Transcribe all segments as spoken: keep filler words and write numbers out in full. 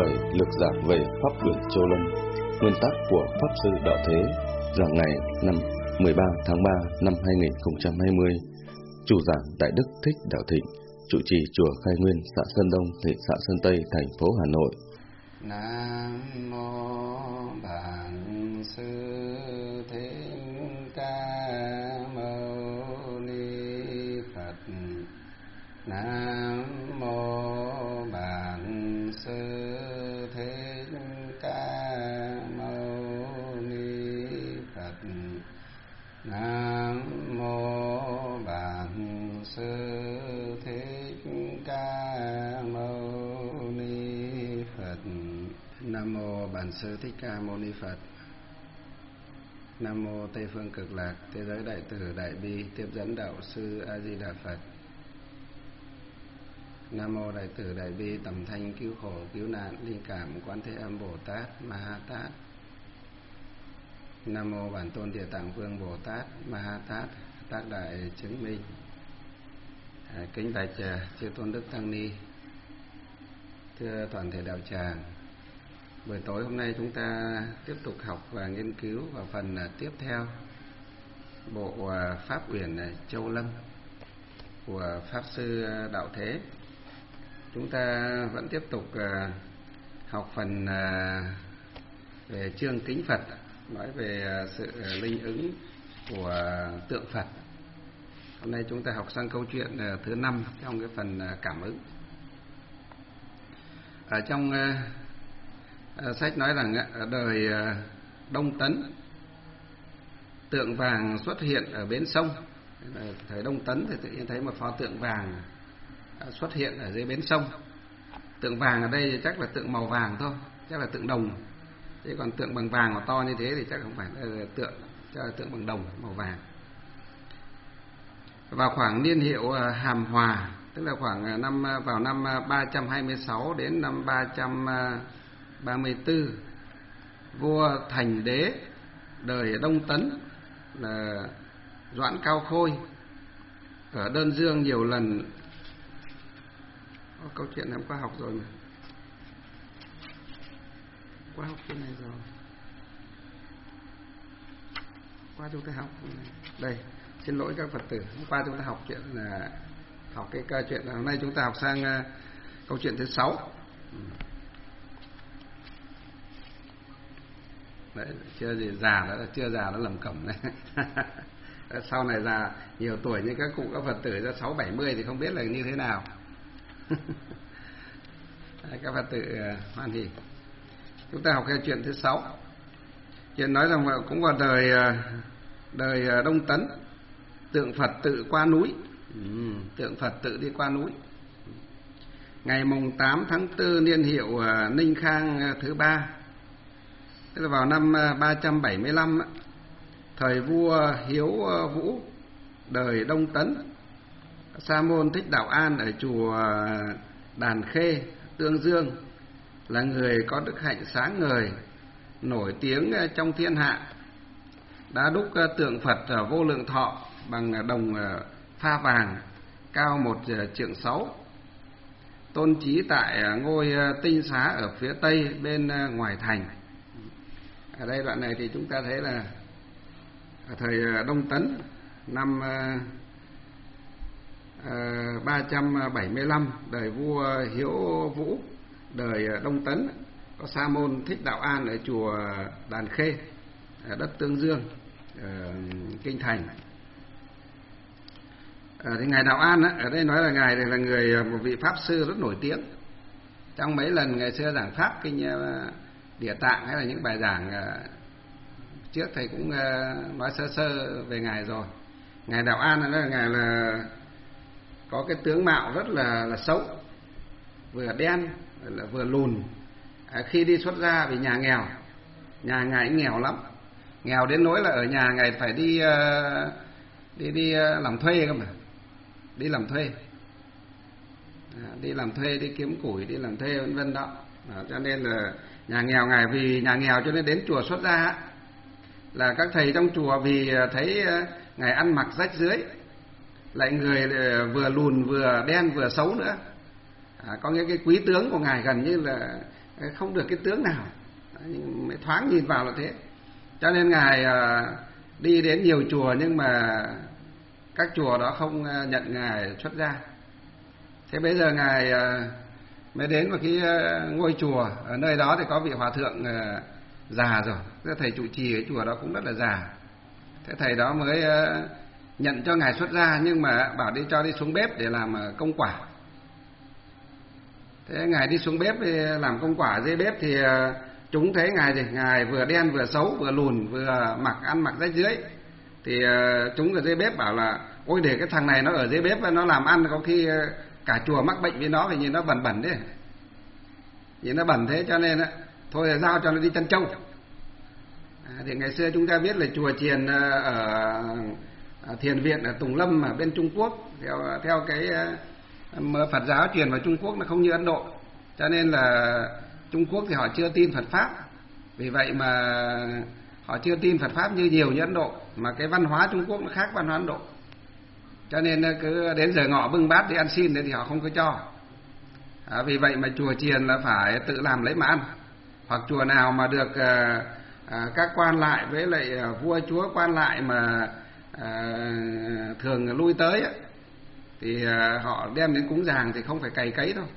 buổi lực giảng về Pháp Uyển Châu Lâm, nguyên tắc của Pháp Sư Đạo Thế, giảng ngày năm mười ba tháng ba năm hai nghìn không trăm hai mươi. Chủ giảng Đại Đức Thích Đạo Thịnh, trụ trì chùa Khai Nguyên, xã Sơn Đông, thị xã Sơn Tây, thành phố Hà Nội. Nam mô Bản Sư Thích Ca Mâu Ni Phật. Nam mô Bản Sư Thích Ca Mâu Ni Phật. Nam mô Bản Sư Thích Ca Mâu Ni Phật. Nam mô Bản Sư Thích Ca Mâu Ni Phật. Nam mô Tây Phương Cực Lạc Thế Giới Đại Từ Đại Bi Tiếp Dẫn Đạo Sư A Di Đà Phật. Nam mô Đại Từ Đại Bi Tầm Thanh Cứu Khổ Cứu Nạn Linh Cảm Quán Thế Âm Bồ Tát Ma Ha Tát. Nam mô Bản Tôn Địa Tạng Vương Bồ Tát Ma Ha Tát Tác Đại Chứng Minh. À, kính bạch chư tôn đức tăng ni, thưa toàn thể đạo tràng, buổi tối hôm nay chúng ta tiếp tục học và nghiên cứu vào phần tiếp theo bộ Pháp Uyển Châu Lâm của Pháp Sư Đạo Thế. Chúng ta vẫn tiếp tục học phần về chương kính Phật, nói về sự linh ứng của tượng Phật. Hôm nay chúng ta học sang câu chuyện thứ năm trong cái phần cảm ứng. Ở trong sách nói rằng ở đời Đông Tấn, tượng vàng xuất hiện ở bến sông. Thời Đông Tấn thì tự nhiên thấy một pho tượng vàng xuất hiện ở dưới bến sông. Tượng vàng ở đây thì chắc là tượng màu vàng thôi, chắc là tượng đồng. Chứ còn tượng bằng vàng mà to như thế thì chắc không phải là tượng, chắc là tượng bằng đồng màu vàng. Vào khoảng niên hiệu Hàm Hòa, tức là khoảng năm vào năm ba trăm hai mươi sáu đến năm ba trăm ba mươi tư, vua Thành Đế đời Đông Tấn là Doãn Cao Khôi ở Đơn Dương nhiều lần. Ô, câu chuyện em qua học rồi mà, qua học cái này rồi, qua chúng ta học đây. Xin lỗi các Phật tử, hôm qua chúng ta học chuyện là học cái câu chuyện, hôm nay chúng ta học sang uh, câu chuyện thứ sáu. Đấy, chưa gì già đó, chưa già nó lầm cẩm này. Sau này già nhiều tuổi như các cụ các Phật tử ra sáu bảy mươi thì không biết là như thế nào. Đấy, các Phật tử uh, hoan hỉ. Chúng ta học cái chuyện thứ sáu. Chuyện nói rằng cũng vào đời uh, đời Đông Tấn, tượng Phật tự qua núi. Ừ, tượng Phật tự đi qua núi. Ngày mùng tám tháng tư niên hiệu uh, Ninh Khang thứ ba, tức là vào năm ba trăm bảy mươi lăm, thời vua Hiếu Vũ đời Đông Tấn, Sa môn Thích Đạo An ở chùa Đàn Khê, Tương Dương là người có đức hạnh sáng ngời, nổi tiếng trong thiên hạ, đã đúc tượng Phật Vô Lượng Thọ bằng đồng pha vàng cao một trượng sáu, tôn trí tại ngôi Tinh Xá ở phía tây bên ngoài thành. Ở đây đoạn này thì chúng ta thấy là ở thời Đông Tấn năm ba trăm bảy mươi lăm đời vua Hiếu Vũ đời Đông Tấn, có Sa môn Thích Đạo An ở chùa Đàn Khê ở đất Tương Dương, ở kinh thành. À, thì ngài Đạo An á, ở đây nói là ngài này là người một vị pháp sư rất nổi tiếng. Trong mấy lần ngày xưa giảng pháp kinh Địa Tạng hay là những bài giảng trước thầy cũng nói sơ sơ về ngài rồi. Ngài Đạo An là ngài là có cái tướng mạo rất là là xấu, vừa đen là vừa lùn. À, khi đi xuất gia vì nhà nghèo, nhà ngài nghèo lắm, nghèo đến nỗi là ở nhà ngài phải đi uh, đi đi uh, làm thuê cơ mà, đi làm thuê, à, đi làm thuê đi kiếm củi, đi làm thuê vân vân đó. À, cho nên là nhà nghèo ngài vì nhà nghèo cho nên đến chùa xuất gia là các thầy trong chùa vì thấy uh, ngài ăn mặc rách rưới, lại người uh, vừa lùn vừa đen vừa xấu nữa. À, có nghĩa cái quý tướng của ngài gần như là không được cái tướng nào, mới thoáng nhìn vào là thế. Cho nên ngài đi đến nhiều chùa nhưng mà các chùa đó không nhận ngài xuất gia. Thế bây giờ ngài mới đến một cái ngôi chùa, ở nơi đó thì có vị hòa thượng già rồi, cái thầy trụ trì cái chùa đó cũng rất là già. Thế thầy đó mới nhận cho ngài xuất gia, nhưng mà bảo đi cho đi xuống bếp để làm công quả. Thế ngài đi xuống bếp để làm công quả dưới bếp thì chúng thấy ngài gì, ngài vừa đen vừa xấu, vừa lùn, vừa mặc ăn mặc rách rưới. Thì chúng ở dưới bếp bảo là ôi để cái thằng này nó ở dưới bếp nó làm ăn có khi cả chùa mắc bệnh với nó, vì nhìn nó bẩn bẩn đấy, nhìn nó bẩn thế, cho nên thôi là giao cho nó đi chăn trâu. À, thì ngày xưa chúng ta biết là chùa chiền ở thiền viện ở Tùng Lâm ở bên Trung Quốc, theo theo cái Phật giáo truyền vào Trung Quốc nó không như Ấn Độ, cho nên là Trung Quốc thì họ chưa tin Phật pháp, vì vậy mà họ chưa tin Phật pháp như nhiều như Ấn Độ, mà cái văn hóa Trung Quốc nó khác văn hóa Ấn Độ, cho nên cứ đến giờ ngọ bưng bát đi ăn xin thì họ không có cho. À, vì vậy mà chùa chiền là phải tự làm lấy mà ăn, hoặc chùa nào mà được à, à, các quan lại với lại à, vua chúa quan lại mà à, thường lui tới á, thì à, họ đem đến cúng dường thì không phải cày cấy đâu.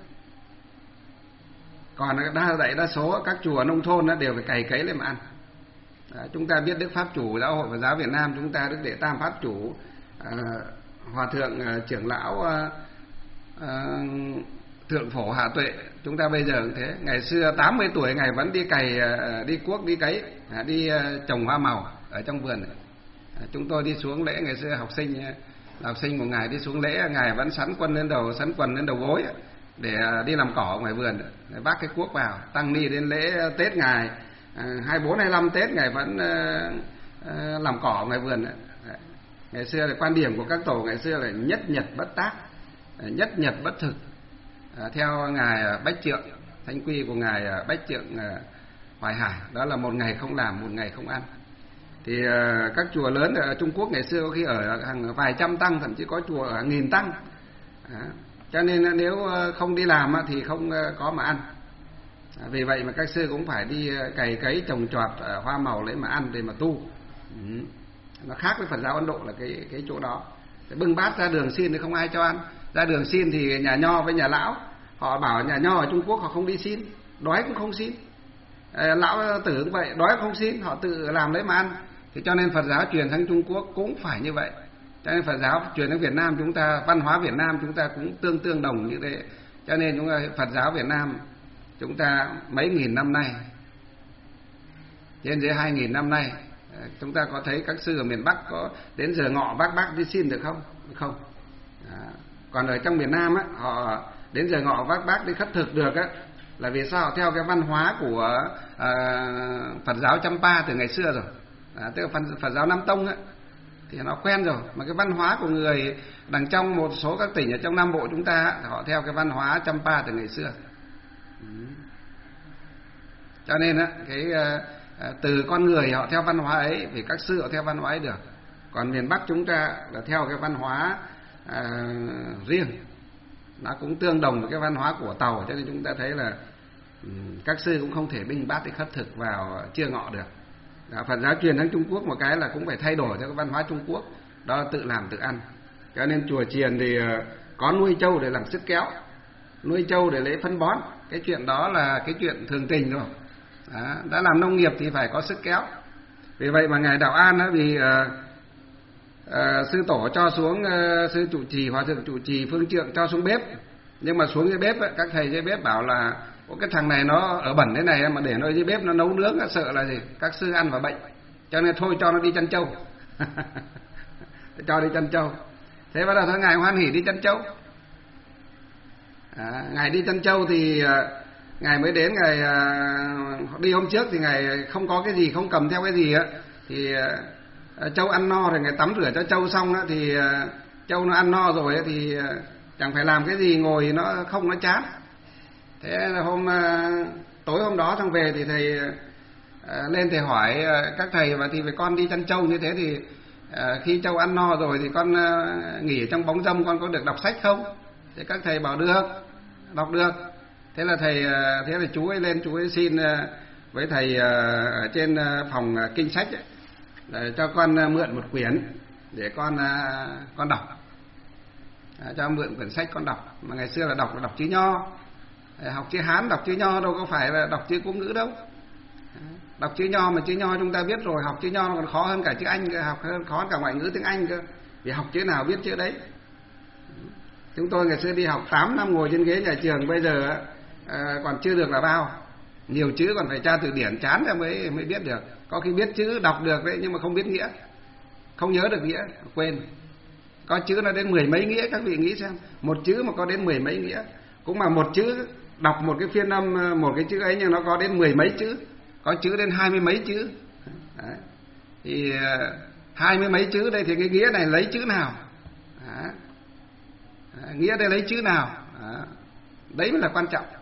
Còn đa đại đa số các chùa nông thôn đó đều phải cày cấy lên mà ăn. À, chúng ta biết Đức Pháp Chủ Giáo hội Phật giáo Việt Nam, chúng ta Đức Đệ Tam Pháp Chủ, à, Hòa thượng à, trưởng lão à, à, Thượng Phổ Hạ Tuệ, chúng ta bây giờ cũng thế. Ngày xưa tám mươi tuổi ngài vẫn đi cày, à, đi cuốc, đi cấy, à, đi à, trồng hoa màu ở trong vườn. À, chúng tôi đi xuống lễ ngày xưa học sinh học sinh của ngài đi xuống lễ, ngài vẫn sắn quân lên đầu, sắn quần lên đầu gối để đi làm cỏ ngoài vườn, để vác cái cuốc vào. Tăng ni đến lễ Tết ngài hai mươi bốn hai mươi lăm Tết ngài vẫn làm cỏ ngoài vườn. Ngày xưa là quan điểm của các tổ ngày xưa là nhất nhật bất tác, nhất nhật bất thực. Theo ngài Bách Trượng, thánh quy của ngài Bách Trượng Hoài Hải, đó là một ngày không làm, một ngày không ăn. Thì các chùa lớn ở Trung Quốc ngày xưa có khi ở hàng vài trăm tăng, thậm chí có chùa ở hàng nghìn tăng. Cho nên nếu không đi làm thì không có mà ăn. Vì vậy mà các sư cũng phải đi cày cấy trồng trọt hoa màu lấy mà ăn để mà tu. Nó khác với Phật giáo Ấn Độ là cái cái chỗ đó. Bưng bát ra đường xin thì không ai cho ăn. Ra đường xin thì nhà nho với nhà lão, họ bảo nhà nho ở Trung Quốc họ không đi xin, đói cũng không xin. Lão tử cũng vậy, đói không xin, họ tự làm lấy mà ăn. Thì cho nên Phật giáo truyền sang Trung Quốc cũng phải như vậy. Cho nên Phật giáo truyền sang Việt Nam chúng ta, văn hóa Việt Nam chúng ta cũng tương tương đồng như thế. Cho nên chúng ta Phật giáo Việt Nam chúng ta mấy nghìn năm nay, trên dưới hai nghìn năm nay, chúng ta có thấy các sư ở miền Bắc có đến giờ ngọ vác bác đi xin được không? Không. À, còn ở trong miền Nam á, họ đến giờ ngọ vác bác đi khất thực được á, là vì sao? Theo cái văn hóa của à, Phật giáo Champa từ ngày xưa rồi. À, tức là Phật, Phật giáo Nam Tông á, thì nó quen rồi. Mà cái văn hóa của người đằng trong một số các tỉnh ở trong Nam Bộ chúng ta, họ theo cái văn hóa Champa từ ngày xưa. Ừ. Cho nên á, cái từ con người họ theo văn hóa ấy, vì các sư họ theo văn hóa ấy được. Còn miền Bắc chúng ta là theo cái văn hóa à, riêng, nó cũng tương đồng với cái văn hóa của Tàu, cho nên chúng ta thấy là um, các sư cũng không thể binh bát để khất thực vào trưa ngọ được. Đó, Phật giáo truyền sang Trung Quốc một cái là cũng phải thay đổi theo cái văn hóa Trung Quốc, đó là tự làm tự ăn. Cho nên chùa chiền thì uh, có nuôi trâu để làm sức kéo, nuôi trâu để lấy phân bón, cái chuyện đó là cái chuyện thường tình rồi. Đó, đã làm nông nghiệp thì phải có sức kéo. Vì vậy mà ngài Đạo An đó, vì uh, uh, sư tổ cho xuống, uh, sư trụ trì, hòa thượng trụ trì Phương Trượng cho xuống bếp, nhưng mà xuống dưới bếp ấy, các thầy dưới bếp bảo là cái thằng này nó ở bẩn thế này mà để nó dưới bếp nó nấu nướng, sợ là gì các sư ăn vào bệnh, cho nên thôi cho nó đi chăn trâu. Cho đi chăn trâu. Thế bắt đầu thôi ngài hoan hỉ đi chăn trâu. À, ngài đi chăn trâu thì uh, ngài mới đến, ngài uh, đi hôm trước thì ngài không có cái gì, không cầm theo cái gì á, thì uh, trâu ăn no rồi ngài tắm rửa cho trâu xong á, thì uh, trâu nó ăn no rồi á, thì uh, chẳng phải làm cái gì, ngồi nó không, nó chán. Thế là hôm uh, tối hôm đó xong về thì thầy uh, lên thầy hỏi uh, các thầy, và thì với con đi chăn trâu như thế thì uh, khi trâu ăn no rồi thì con uh, nghỉ trong bóng râm con có được đọc sách không? Thì các thầy bảo được, đọc được. Thế là thầy thế là chú ấy lên chú ấy xin với thầy ở trên phòng kinh sách ấy, để cho con mượn một quyển để con con đọc, cho mượn quyển sách con đọc. Mà ngày xưa là đọc là đọc chữ Nho, học chữ Hán đọc chữ Nho, đâu có phải là đọc chữ Quốc ngữ đâu. Đọc chữ Nho mà chữ Nho chúng ta biết rồi, học chữ Nho nó còn khó hơn cả chữ Anh cơ, học hơn khó hơn cả ngoại ngữ tiếng Anh cơ. Vì học chữ nào biết chữ đấy. Chúng tôi ngày xưa đi học tám năm ngồi trên ghế nhà trường, bây giờ à, còn chưa được là bao. Nhiều chữ còn phải tra từ điển chán ra mới mới biết được. Có khi biết chữ đọc được đấy nhưng mà không biết nghĩa, không nhớ được nghĩa, quên. Có chữ nó đến mười mấy nghĩa, các vị nghĩ xem, một chữ mà có đến mười mấy nghĩa. Cũng mà một chữ đọc một cái phiên âm một cái chữ ấy nhưng nó có đến mười mấy chữ, có chữ đến hai mươi mấy chữ. Đấy. Thì hai mươi mấy chữ đây thì cái nghĩa này lấy chữ nào? Đấy. Nghĩa đây lấy chữ nào? Đấy. Đấy mới là quan trọng.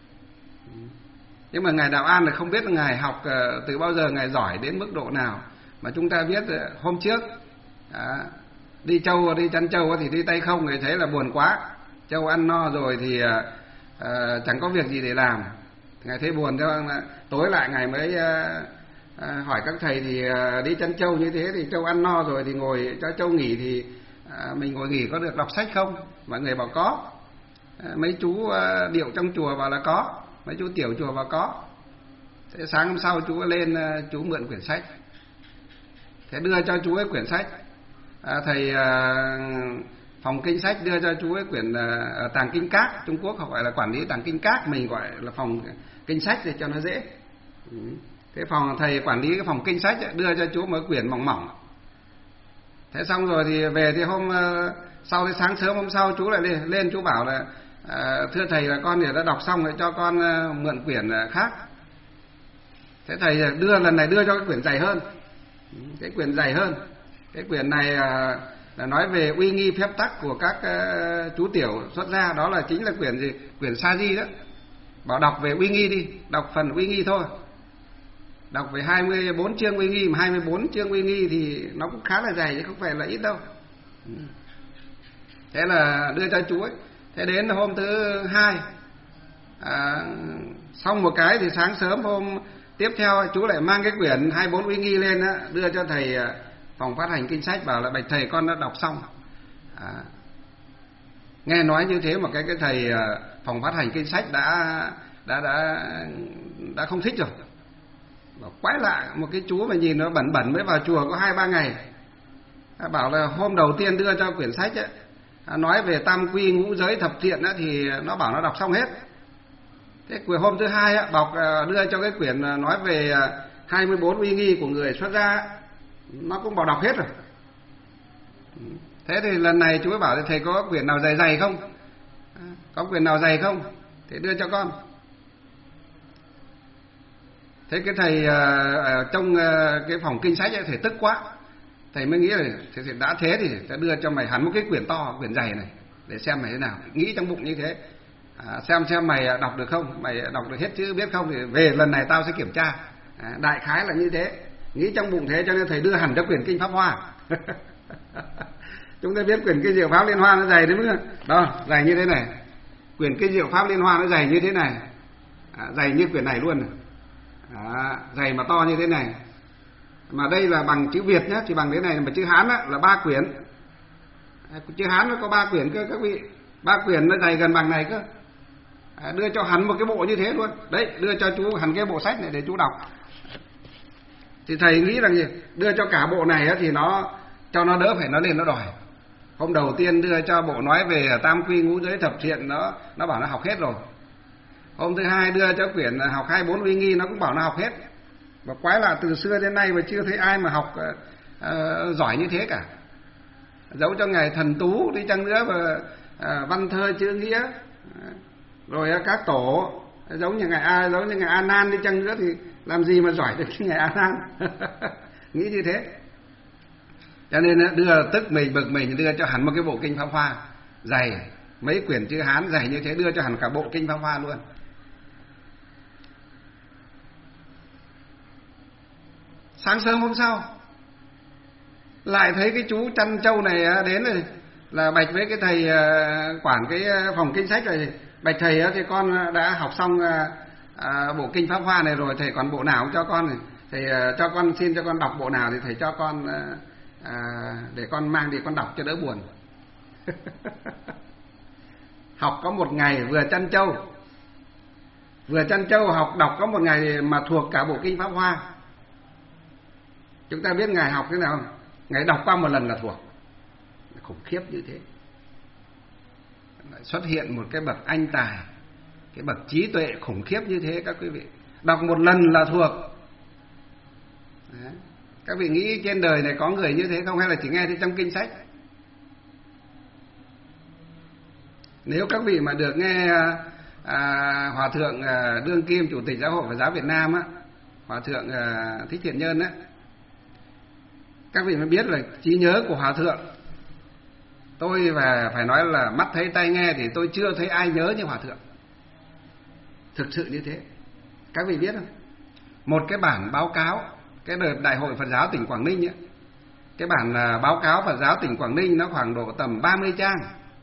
Nhưng mà ngài Đạo An là không biết là ngài học từ bao giờ, ngài giỏi đến mức độ nào. Mà chúng ta biết hôm trước đó, đi trâu đi chăn trâu thì đi tay không, người thấy là buồn quá. Trâu ăn no rồi thì uh, chẳng có việc gì để làm, ngài thấy buồn cho tối lại ngài mới uh, uh, hỏi các thầy thì uh, đi chăn trâu như thế thì trâu ăn no rồi thì ngồi cho trâu nghỉ thì uh, mình ngồi nghỉ có được đọc sách không? Mọi người bảo có. Uh, mấy chú uh, điệu trong chùa bảo là có, mấy chú tiểu chùa bảo có. Thế sáng hôm sau chú lên uh, chú mượn quyển sách, thế đưa cho chú ấy quyển sách. À, thầy uh, phòng kinh sách đưa cho chú ấy quyển uh, Tàng Kinh Các, Trung Quốc họ gọi là quản lý Tàng Kinh Các, mình gọi là phòng kinh sách để cho nó dễ. Ừ. Thế phòng thầy quản lý cái phòng kinh sách ấy, đưa cho chú một quyển mỏng mỏng. Thế xong rồi thì về thì hôm uh, sau cái sáng sớm hôm sau chú lại lên, lên chú bảo là uh, thưa thầy là con đã đọc xong rồi, cho con uh, mượn quyển uh, khác. Thế thầy đưa lần này đưa cho cái quyển dày hơn, cái quyển dày hơn. Cái quyển này uh, là nói về uy nghi phép tắc của các uh, chú tiểu xuất gia, đó là chính là quyển gì? Quyển Sa Di đó. Bảo đọc về uy nghi đi, đọc phần uy nghi thôi. Đọc về hai mươi bốn chương uy nghi, mà hai mươi bốn chương uy nghi thì nó cũng khá là dày chứ không phải là ít đâu. Thế là đưa cho chú ấy. Thế đến hôm thứ hai à, xong một cái thì sáng sớm hôm tiếp theo chú lại mang cái quyển hai mươi bốn uy nghi lên á, đưa cho thầy phòng phát hành kinh sách, bảo là bạch thầy con đã đọc xong. À, nghe nói như thế mà cái cái thầy phòng phát hành kinh sách đã đã đã đã không thích rồi. Bảo quái lạ, một cái chú mà nhìn nó bẩn bẩn mới vào chùa có hai ba ngày. Bảo là hôm đầu tiên đưa cho quyển sách ấy, nói về tam quy ngũ giới thập thiện ấy, thì nó bảo nó đọc xong hết. Thế quyển hôm thứ hai ấy, bọc đưa cho cái quyển nói về hai mươi bốn uy nghi của người xuất gia, nó cũng bảo đọc hết rồi. Thế thì lần này chú ấy bảo thầy có quyển nào dày dày không? Có quyển nào dày không? Thế đưa cho con. Thế cái thầy uh, trong uh, cái phòng kinh sách ấy, thầy tức quá. Thầy mới nghĩ là thầy, thầy đã thế thì sẽ đưa cho mày hẳn một cái quyển to, quyển dày này, để xem mày thế nào. Nghĩ trong bụng như thế, à, xem xem mày đọc được không, mày đọc được hết chữ biết không, thì về lần này tao sẽ kiểm tra. À, đại khái là như thế. Nghĩ trong bụng thế cho nên thầy đưa hẳn cho quyển Kinh Pháp Hoa. Chúng ta biết quyển Kinh Diệu Pháp Liên Hoa nó dày đến mức đó, dày như thế này. Quyển Kinh Diệu Pháp Liên Hoa nó dày như thế này, à, dày như quyển này luôn. À, dày mà to như thế này. Mà đây là bằng chữ Việt nhé, chỉ bằng thế này, mà chữ Hán á, là ba quyển. À, chữ Hán nó có ba quyển cơ các vị, ba quyển nó dày gần bằng này cơ. À, đưa cho hẳn một cái bộ như thế luôn. Đấy, đưa cho chú hẳn cái bộ sách này để chú đọc. Thì thầy nghĩ rằng gì? Đưa cho cả bộ này á, thì nó cho nó đỡ phải nó lên nó đòi. Hôm đầu tiên đưa cho bộ nói về tam quy ngũ giới thập thiện, nó nó bảo nó học hết rồi. Hôm thứ hai đưa cho quyển học hai mươi bốn uy nghi, nó cũng bảo nó học hết. Và quái lạ, từ xưa đến nay mà chưa thấy ai mà học uh, uh, giỏi như thế cả. Giấu cho ngài Thần Tú đi chăng nữa và uh, văn thơ chữ nghĩa, uh, rồi uh, các tổ giống như ngài A, giống như ngài A Nan đi chăng nữa thì làm gì mà giỏi được như ngài A Nan. Nghĩ như thế. Cho nên uh, đưa tức mình bực mình đưa cho hẳn một cái bộ Kinh Pháp Hoa dày, mấy quyển chữ Hán dày như thế, đưa cho hẳn cả bộ Kinh Pháp Hoa luôn. Sáng sớm hôm sau lại thấy cái chú chăn trâu này đến rồi, là bạch với cái thầy quản cái phòng kinh sách này, Bạch thầy á, thì con đã học xong à, à, bộ kinh Pháp Hoa này rồi, thầy còn bộ nào không cho con này? Thầy à, cho con xin cho con đọc bộ nào thì thầy cho con à, à, để con mang đi con đọc cho đỡ buồn. Học có một ngày vừa chăn trâu, vừa chăn trâu học đọc có một ngày mà thuộc cả bộ kinh Pháp Hoa. Chúng ta biết ngài học thế nào không? Ngài đọc qua một lần là thuộc. Khủng khiếp như thế. Xuất hiện một cái bậc anh tài, cái bậc trí tuệ khủng khiếp như thế các quý vị. Đọc một lần là thuộc. Đấy. Các vị nghĩ trên đời này có người như thế không, hay là chỉ nghe thấy trong kinh sách? Nếu các vị mà được nghe à, Hòa thượng à, Đương Kim, Chủ tịch Giáo hội Phật giáo Việt Nam á, Hòa thượng à, Thích Thiện Nhân á, các vị mới biết là trí nhớ của Hòa thượng. Tôi và phải nói là mắt thấy tai nghe thì tôi chưa thấy ai nhớ như Hòa thượng. Thực sự như thế. Các vị biết không? Một cái bản báo cáo, cái đợt Đại hội Phật giáo tỉnh Quảng Ninh ấy, cái bản báo cáo Phật giáo tỉnh Quảng Ninh nó khoảng độ tầm ba mươi trang.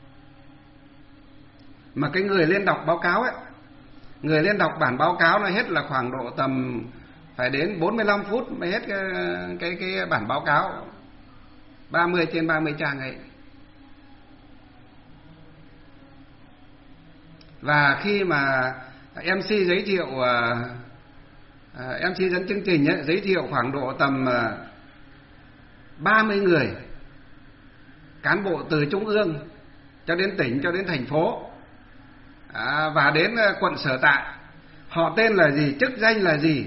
Mà cái người lên đọc báo cáo ấy, người lên đọc bản báo cáo nó hết là khoảng độ tầm phải đến bốn mươi lăm phút mới hết cái cái, cái bản báo cáo ba mươi trên ba mươi trang ấy. Và khi mà em xê giới thiệu uh, uh, em xê dẫn chương trình ấy, giới thiệu khoảng độ tầm uh, ba mươi người cán bộ từ trung ương cho đến tỉnh, cho đến thành phố, à, và đến uh, quận sở tại. Họ tên là gì, chức danh là gì,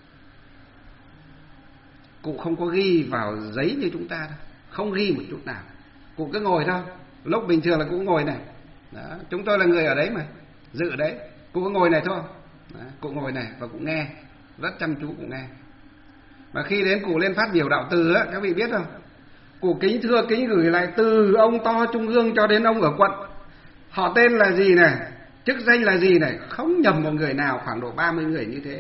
cụ không có ghi vào giấy như chúng ta đâu, không ghi một chút nào. Cụ cứ ngồi thôi. Lúc bình thường là cụ ngồi này. Đó, chúng tôi là người ở đấy mà, dự đấy. Cụ cứ ngồi này thôi. Đó, cụ ngồi này và cụ nghe, rất chăm chú cụ nghe. Mà khi đến cụ lên phát biểu đạo từ á, các vị biết không? Cụ kính thưa kính gửi lại từ ông to trung ương cho đến ông ở quận. Họ tên là gì này, chức danh là gì này, không nhầm một người nào, khoảng độ ba mươi người như thế.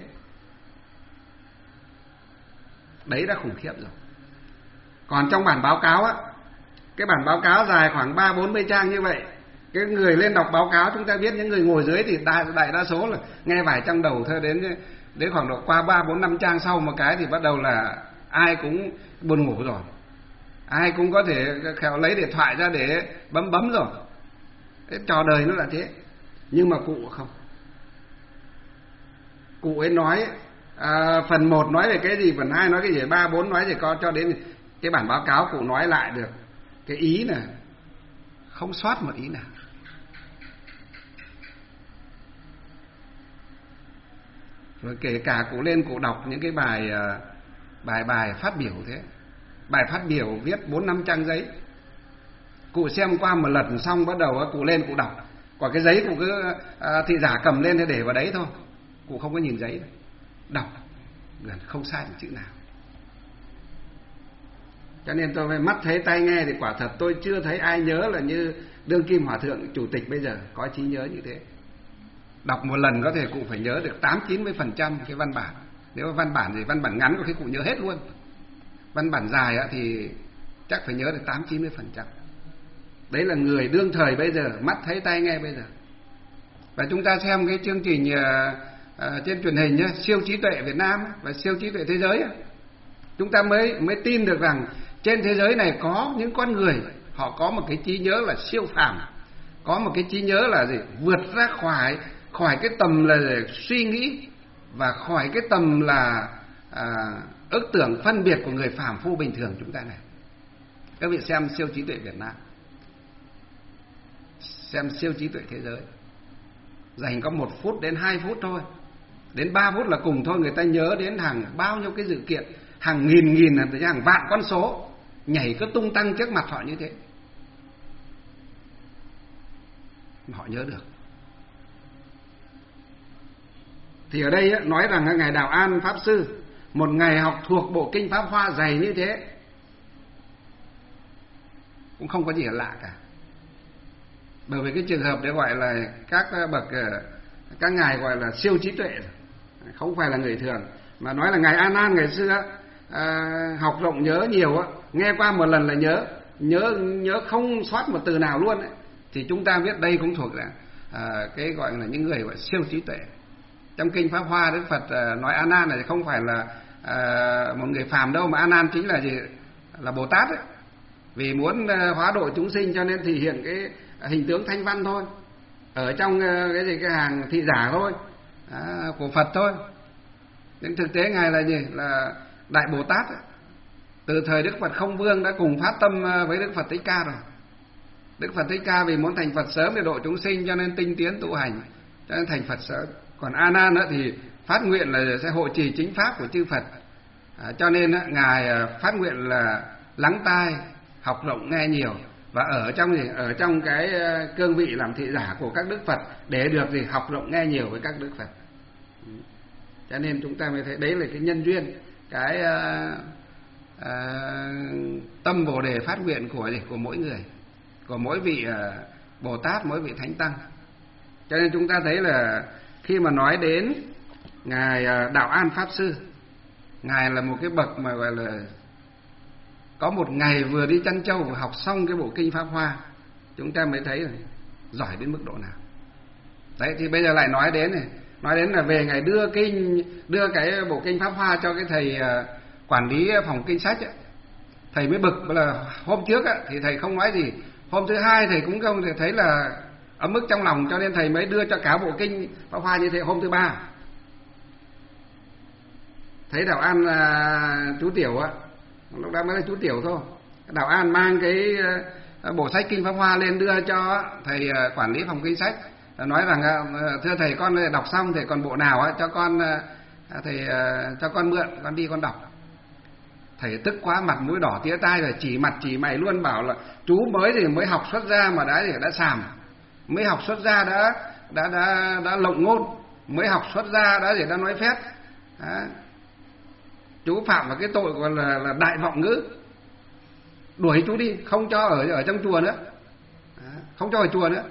Đấy đã khủng khiếp rồi. Còn trong bản báo cáo á, cái bản báo cáo dài khoảng ba bốn mươi trang như vậy, cái người lên đọc báo cáo chúng ta biết, những người ngồi dưới thì đại, đại đa số là nghe vài trang đầu thôi, đến đến khoảng độ qua ba bốn năm trang sau một cái thì bắt đầu là ai cũng buồn ngủ rồi, ai cũng có thể khéo lấy điện thoại ra để bấm bấm rồi. Cái trò đời nó là thế. Nhưng mà cụ không. Cụ ấy nói à, phần một nói về cái gì, phần hai nói cái gì, ba bốn nói gì, có cho đến cái bản báo cáo cụ nói lại được cái ý này, không sót một ý nào. Rồi kể cả cụ lên cụ đọc những cái bài bài bài phát biểu thế, bài phát biểu viết bốn năm trang giấy, cụ xem qua một lần xong bắt đầu cụ lên cụ đọc. Còn cái giấy cụ cứ à, thị giả cầm lên để vào đấy thôi, cụ không có nhìn giấy, đọc gần không sai một chữ nào. Cho nên tôi phải mắt thấy tai nghe thì quả thật tôi chưa thấy ai nhớ là như Đương Kim Hòa thượng chủ tịch bây giờ có trí nhớ như thế. Đọc một lần có thể cụ phải nhớ được tám chín mươi phần trăm cái văn bản. Nếu văn bản thì văn bản ngắn có khi cụ nhớ hết luôn. Văn bản dài thì chắc phải nhớ được tám chín mươi phần trăm. Đấy là người đương thời bây giờ, mắt thấy tai nghe bây giờ. Và chúng ta xem cái chương trình uh, uh, trên truyền hình nhé, siêu trí tuệ Việt Nam và siêu trí tuệ thế giới ấy, chúng ta mới mới tin được rằng trên thế giới này có những con người họ có một cái trí nhớ là siêu phàm, có một cái trí nhớ là gì, vượt ra khỏi khỏi cái tầm là suy nghĩ và khỏi cái tầm là à, ước tưởng phân biệt của người phàm phu bình thường chúng ta này. Các vị xem siêu trí tuệ Việt Nam, xem siêu trí tuệ thế giới, dành có một phút đến hai phút thôi, đến ba phút là cùng thôi, người ta nhớ đến hàng bao nhiêu cái sự kiện, hàng nghìn nghìn, hàng vạn con số nhảy cứ tung tăng trước mặt họ như thế, họ nhớ được. Thì ở đây nói rằng ngài Đạo An Pháp Sư một ngày học thuộc bộ kinh Pháp Hoa dày như thế cũng không có gì là lạ cả. Bởi vì cái trường hợp đấy gọi là các bậc, các ngài gọi là siêu trí tuệ, không phải là người thường. Mà nói là ngài A Nan ngày xưa à, học rộng nhớ nhiều á, nghe qua một lần là nhớ, nhớ nhớ không sót một từ nào luôn ấy. Thì chúng ta biết đây cũng thuộc là à, cái gọi là những người gọi siêu trí tuệ. Trong kinh Pháp Hoa, Đức Phật à, nói A Nan này không phải là à, một người phàm đâu, mà A Nan chính là gì? Là Bồ Tát ấy. Vì muốn à, hóa độ chúng sinh cho nên thì hiện cái hình tướng thanh văn thôi, ở trong à, cái gì cái hàng thị giả thôi, à, của Phật thôi. Nhưng thực tế ngài là gì? Là Đại Bồ Tát ấy. Từ thời Đức Phật Không Vương đã cùng phát tâm với Đức Phật Thích Ca rồi. Đức Phật Thích Ca vì muốn thành Phật sớm để độ chúng sinh cho nên tinh tiến tu hành, cho nên thành Phật sớm. Còn A Nan thì phát nguyện là sẽ hộ trì chính pháp của chư Phật, à, cho nên á, ngài phát nguyện là lắng tai, học rộng nghe nhiều, và ở trong gì? Ở trong cái cương vị làm thị giả của các đức Phật để được gì? Học rộng nghe nhiều với các đức Phật. Cho nên chúng ta mới thấy đấy là cái nhân duyên, cái uh, uh, tâm Bồ đề phát nguyện của gì? Của mỗi người, của mỗi vị uh, Bồ Tát, mỗi vị Thánh Tăng. Cho nên chúng ta thấy là khi mà nói đến ngài uh, Đạo An Pháp Sư, ngài là một cái bậc mà gọi là có một ngày vừa đi chăn trâu và học xong cái bộ kinh Pháp Hoa, chúng ta mới thấy là giỏi đến mức độ nào. Đấy, thì bây giờ lại nói đến này, nói đến là về ngày đưa kinh, đưa cái bộ kinh Pháp Hoa cho cái thầy uh, quản lý phòng kinh sách ấy. Thầy mới bực là hôm trước ấy, thì thầy không nói gì, hôm thứ hai thầy cũng không, thì thấy là ấm ức trong lòng, cho nên thầy mới đưa cho cả bộ kinh Pháp Hoa như thế. Hôm thứ ba thấy Đạo An uh, chú Tiểu á, lúc đó mới là chú Tiểu thôi, Đạo An mang cái uh, bộ sách kinh Pháp Hoa lên đưa cho thầy uh, quản lý phòng kinh sách, nói rằng uh, thưa thầy, con đọc xong thì còn bộ nào uh, cho con uh, thầy uh, cho con mượn, con đi con đọc. Thầy tức quá, mặt mũi đỏ tía tai rồi, chỉ mặt chỉ mày luôn, bảo là chú mới thì mới học xuất gia mà đã thì đã sàm, mới học xuất gia đã đã đã đã lộng ngôn, mới học xuất gia đã thì đã nói phét. Đó. Chú phạm vào cái tội gọi là, là đại vọng ngữ, đuổi chú đi, không cho ở ở trong chùa nữa. Đó. Không cho ở chùa nữa.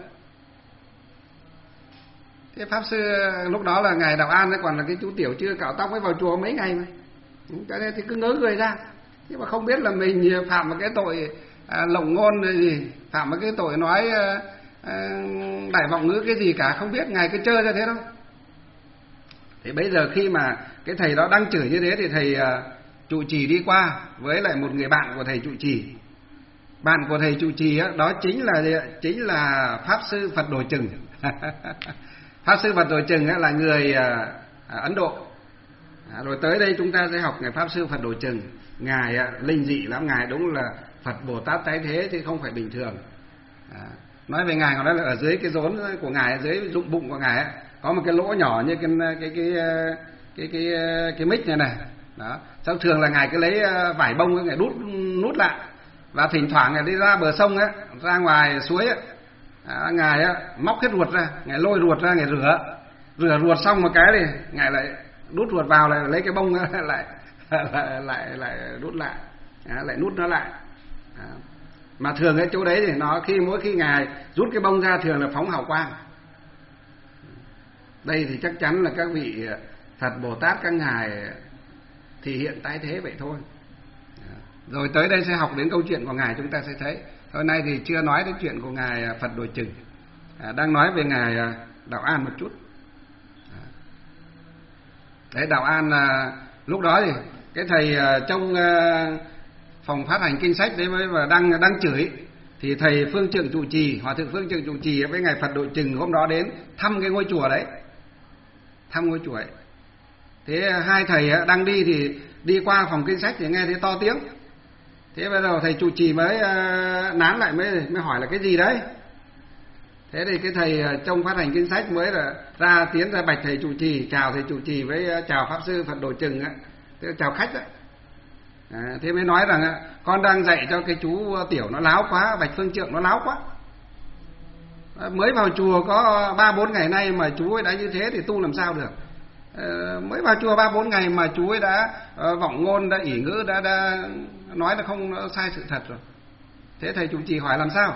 Thế pháp sư lúc đó là ngài Đạo An ấy, còn là cái chú Tiểu chưa cạo tóc mới vào chùa mấy ngày mà, cho nên thì cứ ngớ người ra, nhưng mà không biết là mình phạm vào cái tội à, lộng ngôn rồi gì, phạm vào cái tội nói à, à, đại vọng ngữ cái gì cả, không biết, ngài cứ chơi ra thế đâu. Thì bây giờ khi mà cái thầy đó đang chửi như thế thì thầy à, trụ trì đi qua với lại một người bạn của thầy trụ trì. Bạn của thầy trụ trì á, đó chính là chính là pháp sư Phật Đồ Trừng. Pháp sư Phật Đồ Trừng á, là người à, à, Ấn Độ. À, rồi tới đây chúng ta sẽ học ngài pháp sư Phật Đồ Trừng. Ngài à, linh dị lắm, ngài đúng là Phật Bồ Tát tái thế chứ không phải bình thường. À, nói về ngài, còn nói là ở dưới cái rốn của ngài, dưới dụng bụng của ngài ấy, có một cái lỗ nhỏ như cái cái cái cái cái cái, cái mic này này. Đó. Sau thường là ngài cứ lấy vải bông ngài đút nút lại, và thỉnh thoảng ngài đi ra bờ sông á, ra ngoài suối á, à, ngài á, móc hết ruột ra, ngài lôi ruột ra, ngài rửa, rửa ruột xong một cái thì ngài lại đút ruột vào, lại lấy cái bông lại lại lại lại đút lại, à, lại nút nó lại. À. Mà thường cái chỗ đấy thì nó khi mỗi khi ngài rút cái bông ra thường là phóng hào quang. Đây thì chắc chắn là các vị Phật Bồ Tát các ngài thì hiện tái thế vậy thôi. À. Rồi tới đây sẽ học đến câu chuyện của ngài, chúng ta sẽ thấy. Hôm nay thì chưa nói đến chuyện của ngài Phật Đồ Trừng, à, đang nói về ngài Đạo An một chút. À. Đấy, Đạo An là lúc đó thì cái thầy trong phòng phát hành kinh sách đấy mới và đang đang chửi, thì thầy phương trượng trụ trì, hòa thượng phương trượng trụ trì với ngài Phật Độ Trừng hôm đó đến thăm cái ngôi chùa đấy, thăm ngôi chùa ấy. Thế hai thầy đang đi thì đi qua phòng kinh sách thì nghe thấy to tiếng. Thế bây giờ thầy trụ trì mới nán lại, mới mới hỏi là cái gì đấy. Thế thì cái thầy trong phát hành kinh sách mới là ra tiến ra bạch thầy trụ trì, chào thầy trụ trì với chào pháp sư Phật Độ Trừng á, chào khách đấy. À, thế mới nói rằng con đang dạy cho cái chú Tiểu nó láo quá, Bạch Phương Trượng nó láo quá. À, mới vào chùa có ba bốn ngày nay mà chú ấy đã như thế thì tu làm sao được. À, mới vào chùa ba bốn ngày mà chú ấy đã uh, vọng ngôn, đã ỷ ngữ, đã, đã nói là không, nó sai sự thật rồi. Thế thầy trụ trì hỏi làm sao?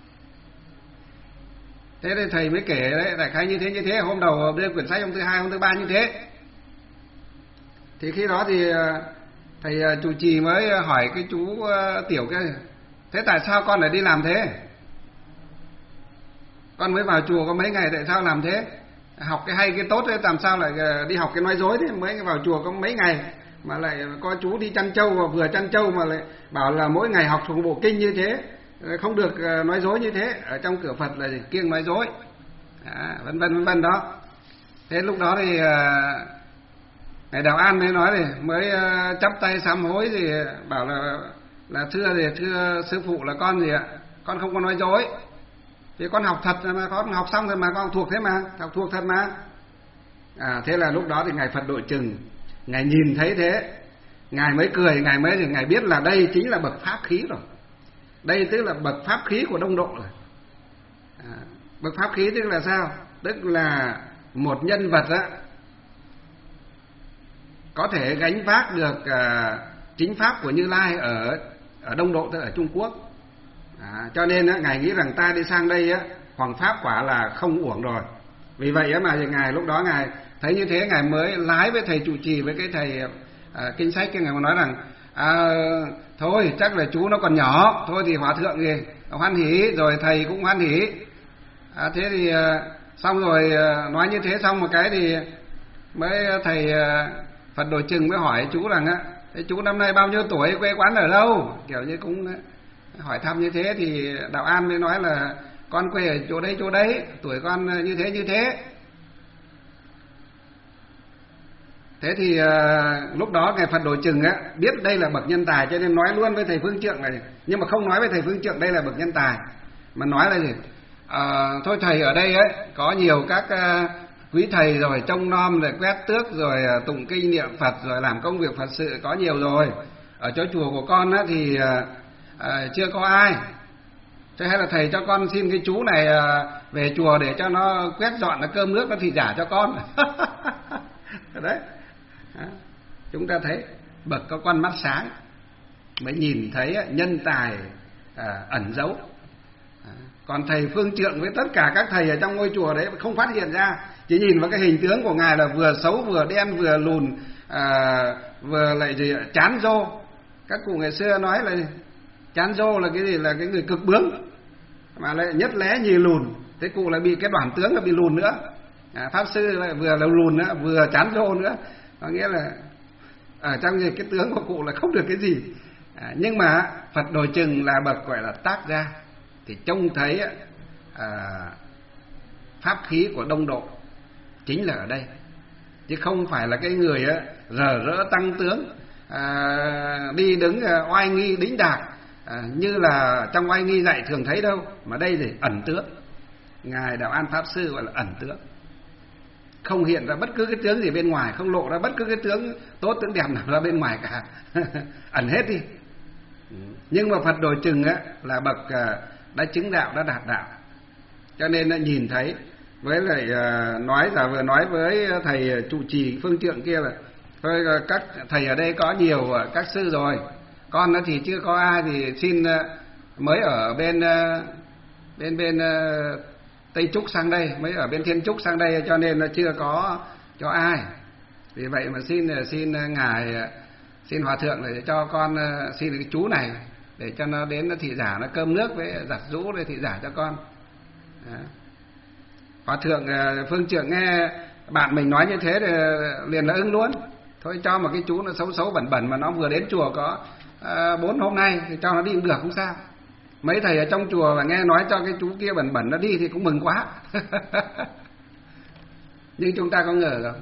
Thế thì thầy mới kể đấy, đại khái như thế như thế, hôm đầu đưa quyển sách, hôm thứ hai, hôm thứ ba như thế. Thì khi đó thì thầy trụ trì mới hỏi cái chú Tiểu kia, thế tại sao con lại đi làm thế? con mới vào chùa có mấy ngày tại sao làm thế? Học cái hay cái tốt ấy, làm sao lại đi học cái nói dối thế? Mới vào chùa có mấy ngày mà lại có chú đi chăn trâu, và vừa chăn trâu mà lại bảo là mỗi ngày học thuộc bộ kinh như thế, không được nói dối như thế. Ở trong cửa Phật là gì? Kiêng nói dối, à, vân vân vân vân đó. Thế lúc đó thì ngài Đạo An mới nói thì mới chắp tay sám hối, thì bảo là là thưa thì thưa sư phụ là con gì ạ? Con không có nói dối. Thì con học thật mà, con học xong rồi mà, con thuộc thế mà, học thuộc thật mà. À, thế là lúc đó thì ngài Phật Đội Trừng, ngài nhìn thấy thế, ngài mới cười, ngài mới thì ngài biết là đây chính là bậc pháp khí rồi. Đây tức là bậc pháp khí của Đông Độ rồi. À, bậc pháp khí tức là sao? Tức là một nhân vật á, có thể gánh vác được à, chính pháp của Như Lai ở ở Đông Độ, tức ở Trung Quốc. À, cho nên á, ngài nghĩ rằng ta đi sang đây á, hoàng pháp quả là không uổng rồi. Vì vậy á, mà thì ngài lúc đó ngài thấy như thế, ngài mới lái với thầy trụ trì, với cái thầy à, kinh sách kia, ngài mới nói rằng à, thôi chắc là chú nó còn nhỏ, thôi thì hòa thượng gì hoan hỉ, rồi thầy cũng hoan hỉ. À, thế thì à, xong rồi à, nói như thế xong một cái thì mới thầy à, Phật Đội Trừng mới hỏi chú rằng á, thế chú năm nay bao nhiêu tuổi, quê quán ở đâu, kiểu như cũng hỏi thăm như thế. Thì Đạo An mới nói là con quê ở chỗ đấy chỗ đấy, tuổi con như thế như thế. Thế thì uh, lúc đó ngài Phật Đội Trừng á biết đây là bậc nhân tài, cho nên nói luôn với thầy Phương Trượng này, nhưng mà không nói với thầy Phương Trượng đây là bậc nhân tài, mà nói là gì? Uh, thôi thầy ở đây ấy có nhiều các uh, quý thầy rồi, trông nom rồi, quét tước rồi, uh, tụng kinh niệm Phật rồi, làm công việc Phật sự có nhiều rồi. Ở chỗ chùa của con á thì uh, uh, chưa có ai. Thế hay là thầy cho con xin cái chú này uh, về chùa để cho nó quét dọn, nó cơm nước, nó thị giả cho con. Đấy. À, chúng ta thấy bậc có con mắt sáng mới nhìn thấy nhân tài à, ẩn giấu. À, còn thầy Phương Trượng với tất cả các thầy ở trong ngôi chùa đấy không phát hiện ra, chỉ nhìn vào cái hình tướng của ngài là vừa xấu vừa đen vừa lùn, à, vừa lại gì chán rô. Các cụ ngày xưa nói là chán rô là cái gì? Là cái người cực bướng, mà lại nhất lé nhì lùn. Thế cụ lại bị cái đoàn tướng là bị lùn nữa. À, pháp sư lại vừa là lùn nữa, vừa chán rô nữa. Có nghĩa là ở trong cái tướng của cụ là không được cái gì. À, nhưng mà Phật Đội Trừng là bậc gọi là tác gia, thì trông thấy à, pháp khí của Đông Độ chính là ở đây, chứ không phải là cái người á, rờ rỡ tăng tướng, à, đi đứng à, oai nghi đĩnh đạc à, như là trong oai nghi dạy thường thấy đâu. Mà đây thì ẩn tướng. Ngài Đạo An Pháp Sư gọi là ẩn tướng, không hiện ra bất cứ cái tướng gì bên ngoài, không lộ ra bất cứ cái tướng tốt tướng đẹp nào ra bên ngoài cả. Ẩn hết đi. Nhưng mà Phật Đội Trừng á là bậc đã chứng đạo, đã đạt đạo, cho nên là nhìn thấy. Với lại nói giả vừa nói với thầy trụ trì Phương Trượng kia là thôi, các thầy ở đây có nhiều các sư rồi, con nó thì chưa có ai, thì xin mới ở bên bên bên Tây Trúc sang đây, mới ở bên Thiên Trúc sang đây, cho nên là chưa có cho ai. Vì vậy mà xin xin ngài, xin hòa thượng để cho con xin cái chú này để cho nó đến nó thị giả, nó cơm nước với giặt giũ để thị giả cho con. Đó. Hòa thượng Phương Trượng nghe bạn mình nói như thế thì liền là ưng luôn. Thôi cho một cái chú nó xấu xấu bẩn bẩn mà nó vừa đến chùa có bốn uh, hôm nay thì cho nó đi cũng được, không sao. Mấy thầy ở trong chùa và nghe nói cho cái chú kia bẩn bẩn nó đi thì cũng mừng quá. Nhưng chúng ta có ngờ không?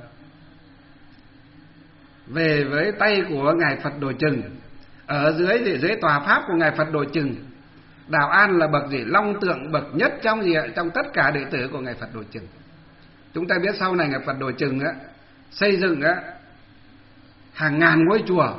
Về với tay của ngài Phật Đội Trừng, ở dưới thì dưới tòa pháp của ngài Phật Đội Trừng, Đạo An là bậc gì? Long tượng, bậc nhất trong gì ạ? Trong tất cả đệ tử của ngài Phật Đội Trừng. Chúng ta biết sau này ngài Phật Đội Trừng á xây dựng á hàng ngàn ngôi chùa,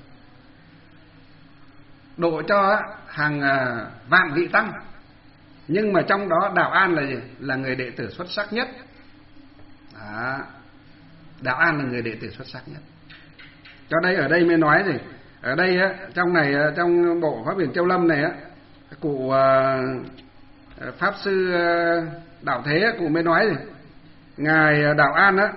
độ cho hàng vạn vị tăng, nhưng mà trong đó Đạo An là gì? Là người đệ tử xuất sắc nhất. Đó. Đạo An là người đệ tử xuất sắc nhất. Cho đây ở đây mới nói gì? Ở đây á, trong này trong bộ Pháp Biển Châu Lâm này á, cụ uh, pháp sư uh, Đạo Thế cụ mới nói gì? Ngài Đạo An á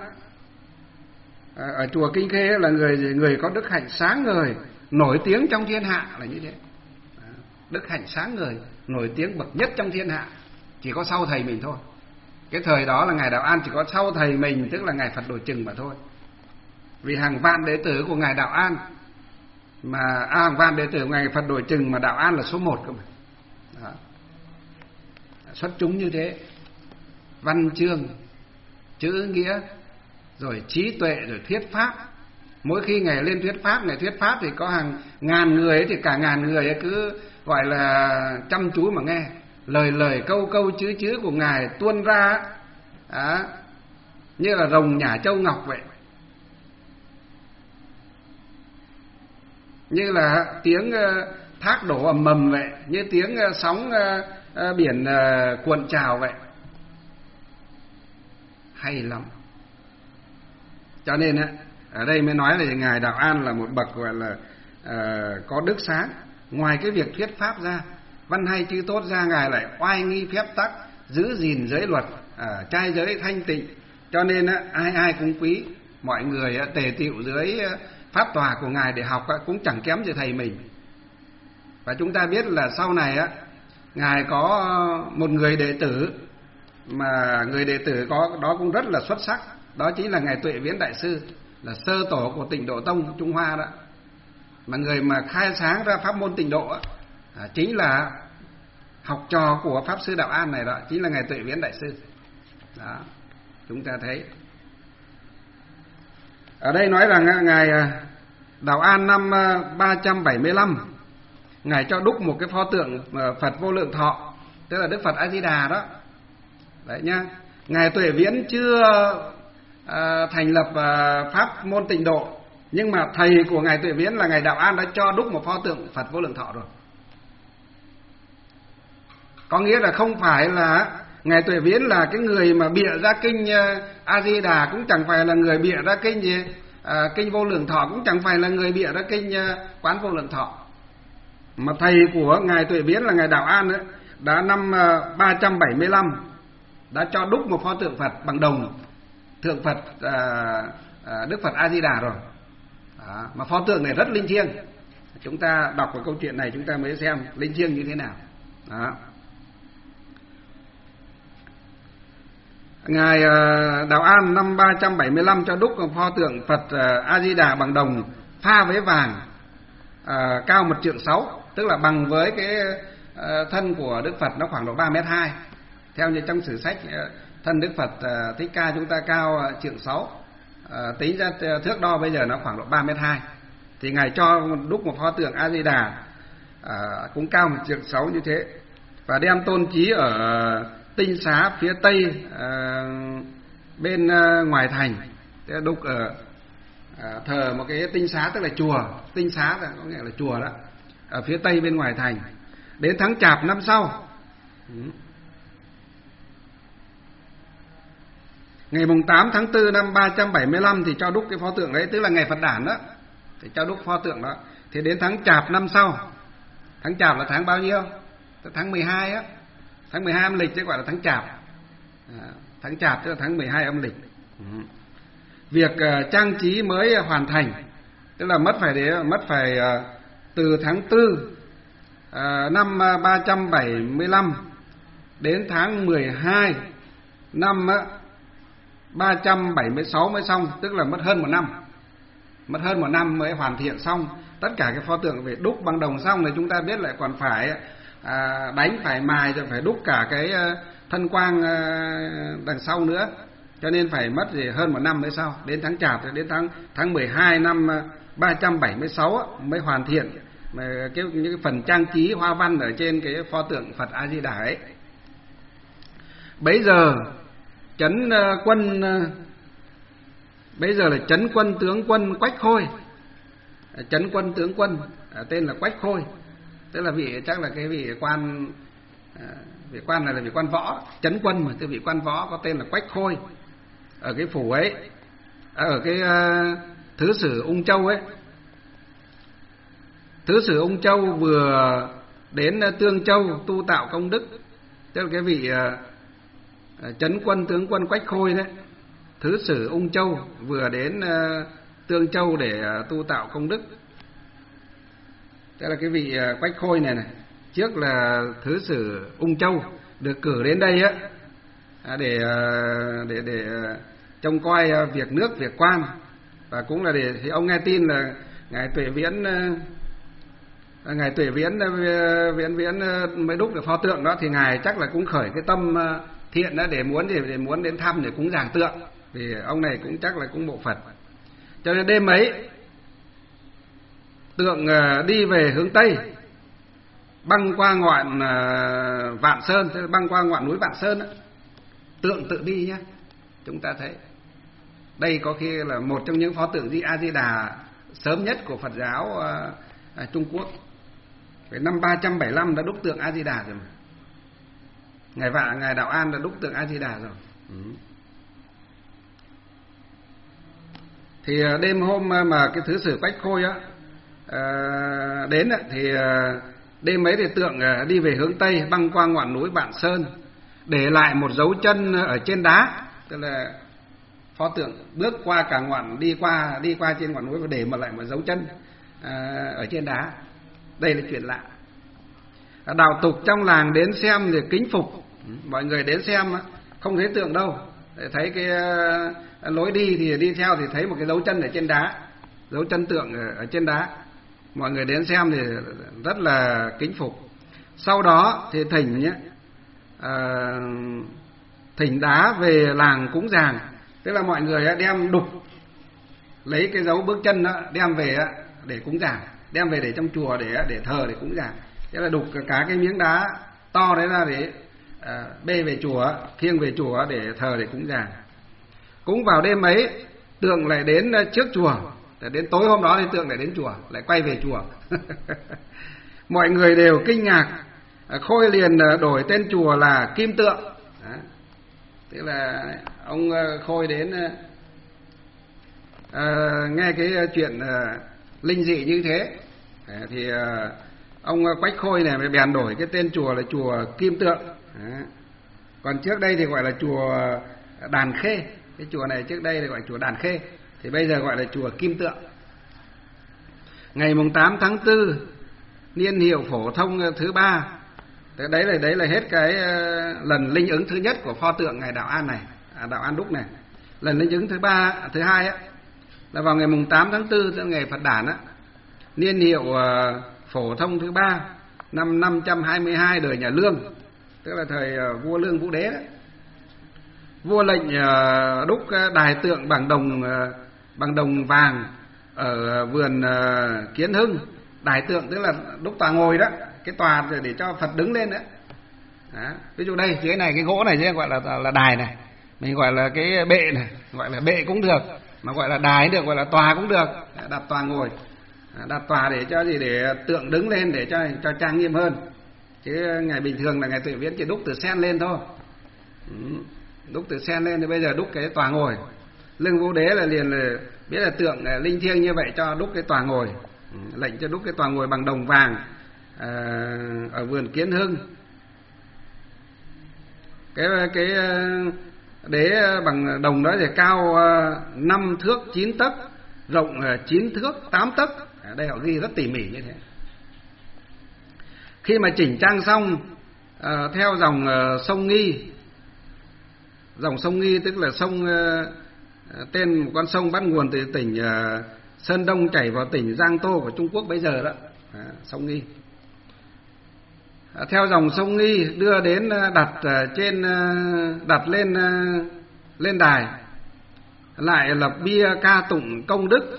ở chùa Kinh Khê là người người có đức hạnh sáng ngời, nổi tiếng trong thiên hạ là như thế. Đức hạnh sáng ngời, nổi tiếng bậc nhất trong thiên hạ. chỉ có sau thầy mình thôi. Cái thời đó là ngài Đạo An chỉ có sau thầy mình, tức là ngài Phật Đội Trừng mà thôi. Vì hàng vạn đệ tử của ngài Đạo An mà à, hàng vạn đệ tử của ngài Phật Đội Trừng mà Đạo An là số một cơ mà. Đó. Xuất chúng như thế, văn chương, chữ nghĩa, rồi trí tuệ, rồi thuyết pháp. Mỗi khi ngài lên thuyết pháp, ngài thuyết pháp thì có hàng ngàn người ấy, thì cả ngàn người ấy cứ gọi là chăm chú mà nghe. Lời lời câu câu chữ chữ của ngài tuôn ra à, như là rồng nhả châu ngọc vậy, như là tiếng thác đổ ầm ầm vậy, như tiếng sóng biển cuộn trào vậy. Hay lắm. Cho nên ở đây mới nói là ngài Đạo An là một bậc gọi là uh, có đức sáng. Ngoài cái việc thuyết pháp ra, văn hay chữ tốt ra, ngài lại oai nghi phép tắc, giữ gìn giới luật, uh, trai giới thanh tịnh. Cho nên uh, ai ai cũng quý. Mọi người uh, tề tựu dưới uh, pháp tòa của ngài để học uh, cũng chẳng kém gì thầy mình. Và chúng ta biết là sau này uh, ngài có một người đệ tử, mà người đệ tử có đó cũng rất là xuất sắc. Đó chính là ngài Tuệ Viễn Đại Sư, là sơ tổ của Tịnh Độ Tông Trung Hoa đó. Mà người mà khai sáng ra pháp môn Tịnh Độ á, à, chính là học trò của Pháp Sư Đạo An này đó, chính là ngài Tuệ Viễn Đại Sư. Đó, chúng ta thấy. Ở đây nói rằng ngài Đạo An năm ba trăm bảy mươi lăm, ngài cho đúc một cái pho tượng Phật Vô Lượng Thọ, tức là Đức Phật A Di Đà đó. Đấy nhá. Ngài Tuệ Viễn chưa à, thành lập à, pháp môn Tịnh Độ, nhưng mà thầy của ngài Tuệ Viễn là ngài Đạo An đã cho đúc một pho tượng Phật Vô Lượng Thọ rồi. Có nghĩa là không phải là ngài Tuệ Viễn là cái người mà bịa ra kinh A Di Đà, cũng chẳng phải là người bịa ra kinh gì à, kinh Vô Lượng Thọ, cũng chẳng phải là người bịa ra kinh Quán Vô Lượng Thọ. Mà thầy của ngài Tuệ Viễn là ngài Đạo An ấy, đã năm ba trăm bảy mươi lăm đã cho đúc một pho tượng Phật bằng đồng, tượng Phật à, à, Đức Phật A Di Đà rồi. Đó. Mà pho tượng này rất linh thiêng. Chúng ta đọc cái câu chuyện này chúng ta mới xem linh thiêng như thế nào. Đó. Ngài à, Đạo An năm ba trăm bảy mươi lăm cho đúc một pho tượng Phật à, A Di Đà bằng đồng pha với vàng, à, cao một trượng sáu, tức là bằng với cái à, thân của Đức Phật nó khoảng độ ba mét hai. Theo như trong sử sách thân Đức Phật Thích Ca chúng ta cao trượng sáu, à, tính ra thước đo bây giờ nó khoảng độ ba mét hai. Thì ngài cho đúc một pho tượng A Di Đà à, cũng cao một trượng sáu như thế, và đem tôn trí ở Tinh Xá phía tây à, bên à, ngoài thành. Đúc ở à, thờ một cái Tinh Xá, tức là chùa. Tinh Xá là có nghĩa là chùa đó, ở phía tây bên ngoài thành. Đến tháng Chạp năm sau, ngày mùng tám tháng tư năm ba trăm bảy mươi lăm thì cho đúc cái pho tượng đấy, tức là ngày Phật đản đó, thì cho đúc pho tượng đó. Thì đến tháng Chạp năm sau, tháng Chạp là tháng bao nhiêu? Tháng mười hai á, tháng mười hai âm lịch chứ gọi là tháng Chạp. À, tháng Chạp tức là tháng mười hai âm lịch. Ừ. Việc uh, trang trí mới hoàn thành, tức là mất phải để mất phải uh, từ tháng tư uh, năm ba trăm bảy mươi lăm đến tháng mười hai năm uh, ba trăm bảy mươi sáu mới xong, tức là mất hơn một năm. Mất hơn một năm mới hoàn thiện xong. Tất cả cái pho tượng về đúc bằng đồng xong thì chúng ta biết lại còn phải à, đánh, phải mài, rồi phải đúc cả cái à, thân quang à, đằng sau nữa. Cho nên phải mất gì hơn một năm mới xong. Đến tháng Chạp, đến tháng tháng mười hai năm ba trăm bảy mươi sáu mới hoàn thiện mà cái, những cái phần trang trí hoa văn ở trên cái pho tượng Phật A Di Đà ấy. Bấy giờ Chấn quân bây giờ là Chấn quân tướng quân Quách Khôi. Chấn quân tướng quân tên là Quách Khôi, tức là vị chắc là cái vị quan vị quan này là vị quan võ. Chấn quân mà tức vị quan võ có tên là Quách Khôi ở cái phủ ấy, ở cái uh, thứ sử Ung Châu ấy. Thứ sử Ung Châu vừa đến Tương Châu tu tạo công đức, tức là cái vị uh, Chấn quân tướng quân Quách Khôi đấy, thứ sử Ung Châu vừa đến uh, Tương Châu để uh, tu tạo công đức. Tức là cái vị uh, Quách Khôi này này, trước là thứ sử Ung Châu, được cử đến đây á để để để trông coi việc nước, việc quan, và cũng là để thì ông nghe tin là ngài Tuệ Viễn ngài Tuệ Viễn Viễn Viễn mới đúc được pho tượng đó, thì ngài chắc là cũng khởi cái tâm thiện đó để muốn để, để muốn đến thăm để cúng dường tượng, vì ông này cũng chắc là cũng mộ Phật. Cho nên đêm ấy tượng đi về hướng Tây, băng qua ngọn Vạn Sơn, băng qua ngọn núi Vạn Sơn đó. Tượng tự đi nhé. Chúng ta thấy đây có khi là một trong những pho tượng Di A Di Đà sớm nhất của Phật giáo à, Trung Quốc. Cái năm ba trăm bảy mươi lăm đã đúc tượng A Di Đà rồi mà. Ngài Vạn ngài Đạo An đã đúc tượng A Di Đà rồi. Ừ. Thì đêm hôm mà cái thứ sử Quách Khôi á à, đến á, thì đêm ấy thì tượng đi về hướng Tây, băng qua ngọn núi Vạn Sơn, để lại một dấu chân ở trên đá, tức là pho tượng bước qua cả ngọn, đi qua đi qua trên ngọn núi và để mà lại một dấu chân à, ở trên đá. Đây là chuyện lạ. Đạo tục trong làng đến xem thì kính phục, mọi người đến xem không thấy tượng đâu, thấy cái lối đi thì đi theo thì thấy một cái dấu chân ở trên đá, dấu chân tượng ở trên đá. Mọi người đến xem thì rất là kính phục. Sau đó thì thỉnh nhé, à, thỉnh đá về làng cúng dường, tức là mọi người đem đục lấy cái dấu bước chân đó, đem về để cúng dường, đem về để trong chùa để để thờ, để cúng dường. Thế là đục cả cái miếng đá to đấy ra để à, bê về chùa, khiêng về chùa để thờ, để cúng dường. Cũng vào đêm ấy, tượng lại đến trước chùa, đến tối hôm đó thì tượng lại đến chùa, lại quay về chùa. Mọi người đều kinh ngạc. Khôi liền đổi tên chùa là Kim Tượng. Đó. Tức là ông Khôi đến à, nghe cái chuyện à, linh dị như thế, à, thì à, ông Quách Khôi này mới bèn đổi cái tên chùa là chùa Kim Tượng. Đó. Còn trước đây thì gọi là chùa Đàn Khê. Cái chùa này trước đây thì gọi là chùa Đàn Khê, thì bây giờ gọi là chùa Kim Tượng. Ngày mùng tám tháng tư, niên hiệu phổ thông thứ ba. Đấy là đấy là hết cái lần linh ứng thứ nhất của pho tượng ngài Đạo An này, à, Đạo An đúc này. Lần linh ứng thứ ba, thứ hai á, là vào ngày mùng tám tháng tư, tức ngày Phật đản á, niên hiệu uh, phổ thông thứ ba, năm năm trăm hai mươi hai đời nhà Lương, tức là thời uh, vua Lương Vũ Đế đó. Vua lệnh uh, đúc đài tượng bằng đồng uh, bằng đồng vàng ở vườn uh, Kiến Hưng. Đài tượng tức là đúc tòa ngồi đó, cái tòa để cho Phật đứng lên đó. Đó. Ví dụ đây, cái này cái gỗ này gọi là là đài này, mình gọi là cái bệ này, gọi là bệ cũng được, mà gọi là đài được, gọi là tòa cũng được. Đặt tòa ngồi, đặt tòa để cho gì, để tượng đứng lên, để cho cho trang nghiêm hơn. Chứ ngày bình thường là ngày Tuệ Viễn chỉ đúc từ sen lên thôi. Ừ. Đúc từ sen lên thì bây giờ đúc cái tòa ngồi. Lương Vũ Đế là liền là biết là tượng là linh thiêng như vậy, cho đúc cái tòa ngồi. Ừ. Lệnh cho đúc cái tòa ngồi bằng đồng vàng à, ở vườn Kiến Hưng. Cái cái đế bằng đồng đó thì cao năm thước chín tấc, rộng chín thước tám tấc. Ở đây họ ghi rất tỉ mỉ như thế. Khi mà chỉnh trang xong à, theo dòng uh, sông Nghi, dòng sông Nghi tức là sông uh, tên một con sông bắt nguồn từ tỉnh uh, Sơn Đông chảy vào tỉnh Giang Tô của Trung Quốc bây giờ đó, à, sông Nghi. À, theo dòng sông Nghi đưa đến đặt uh, trên uh, đặt lên uh, lên đài, lại lập bia ca tụng công đức.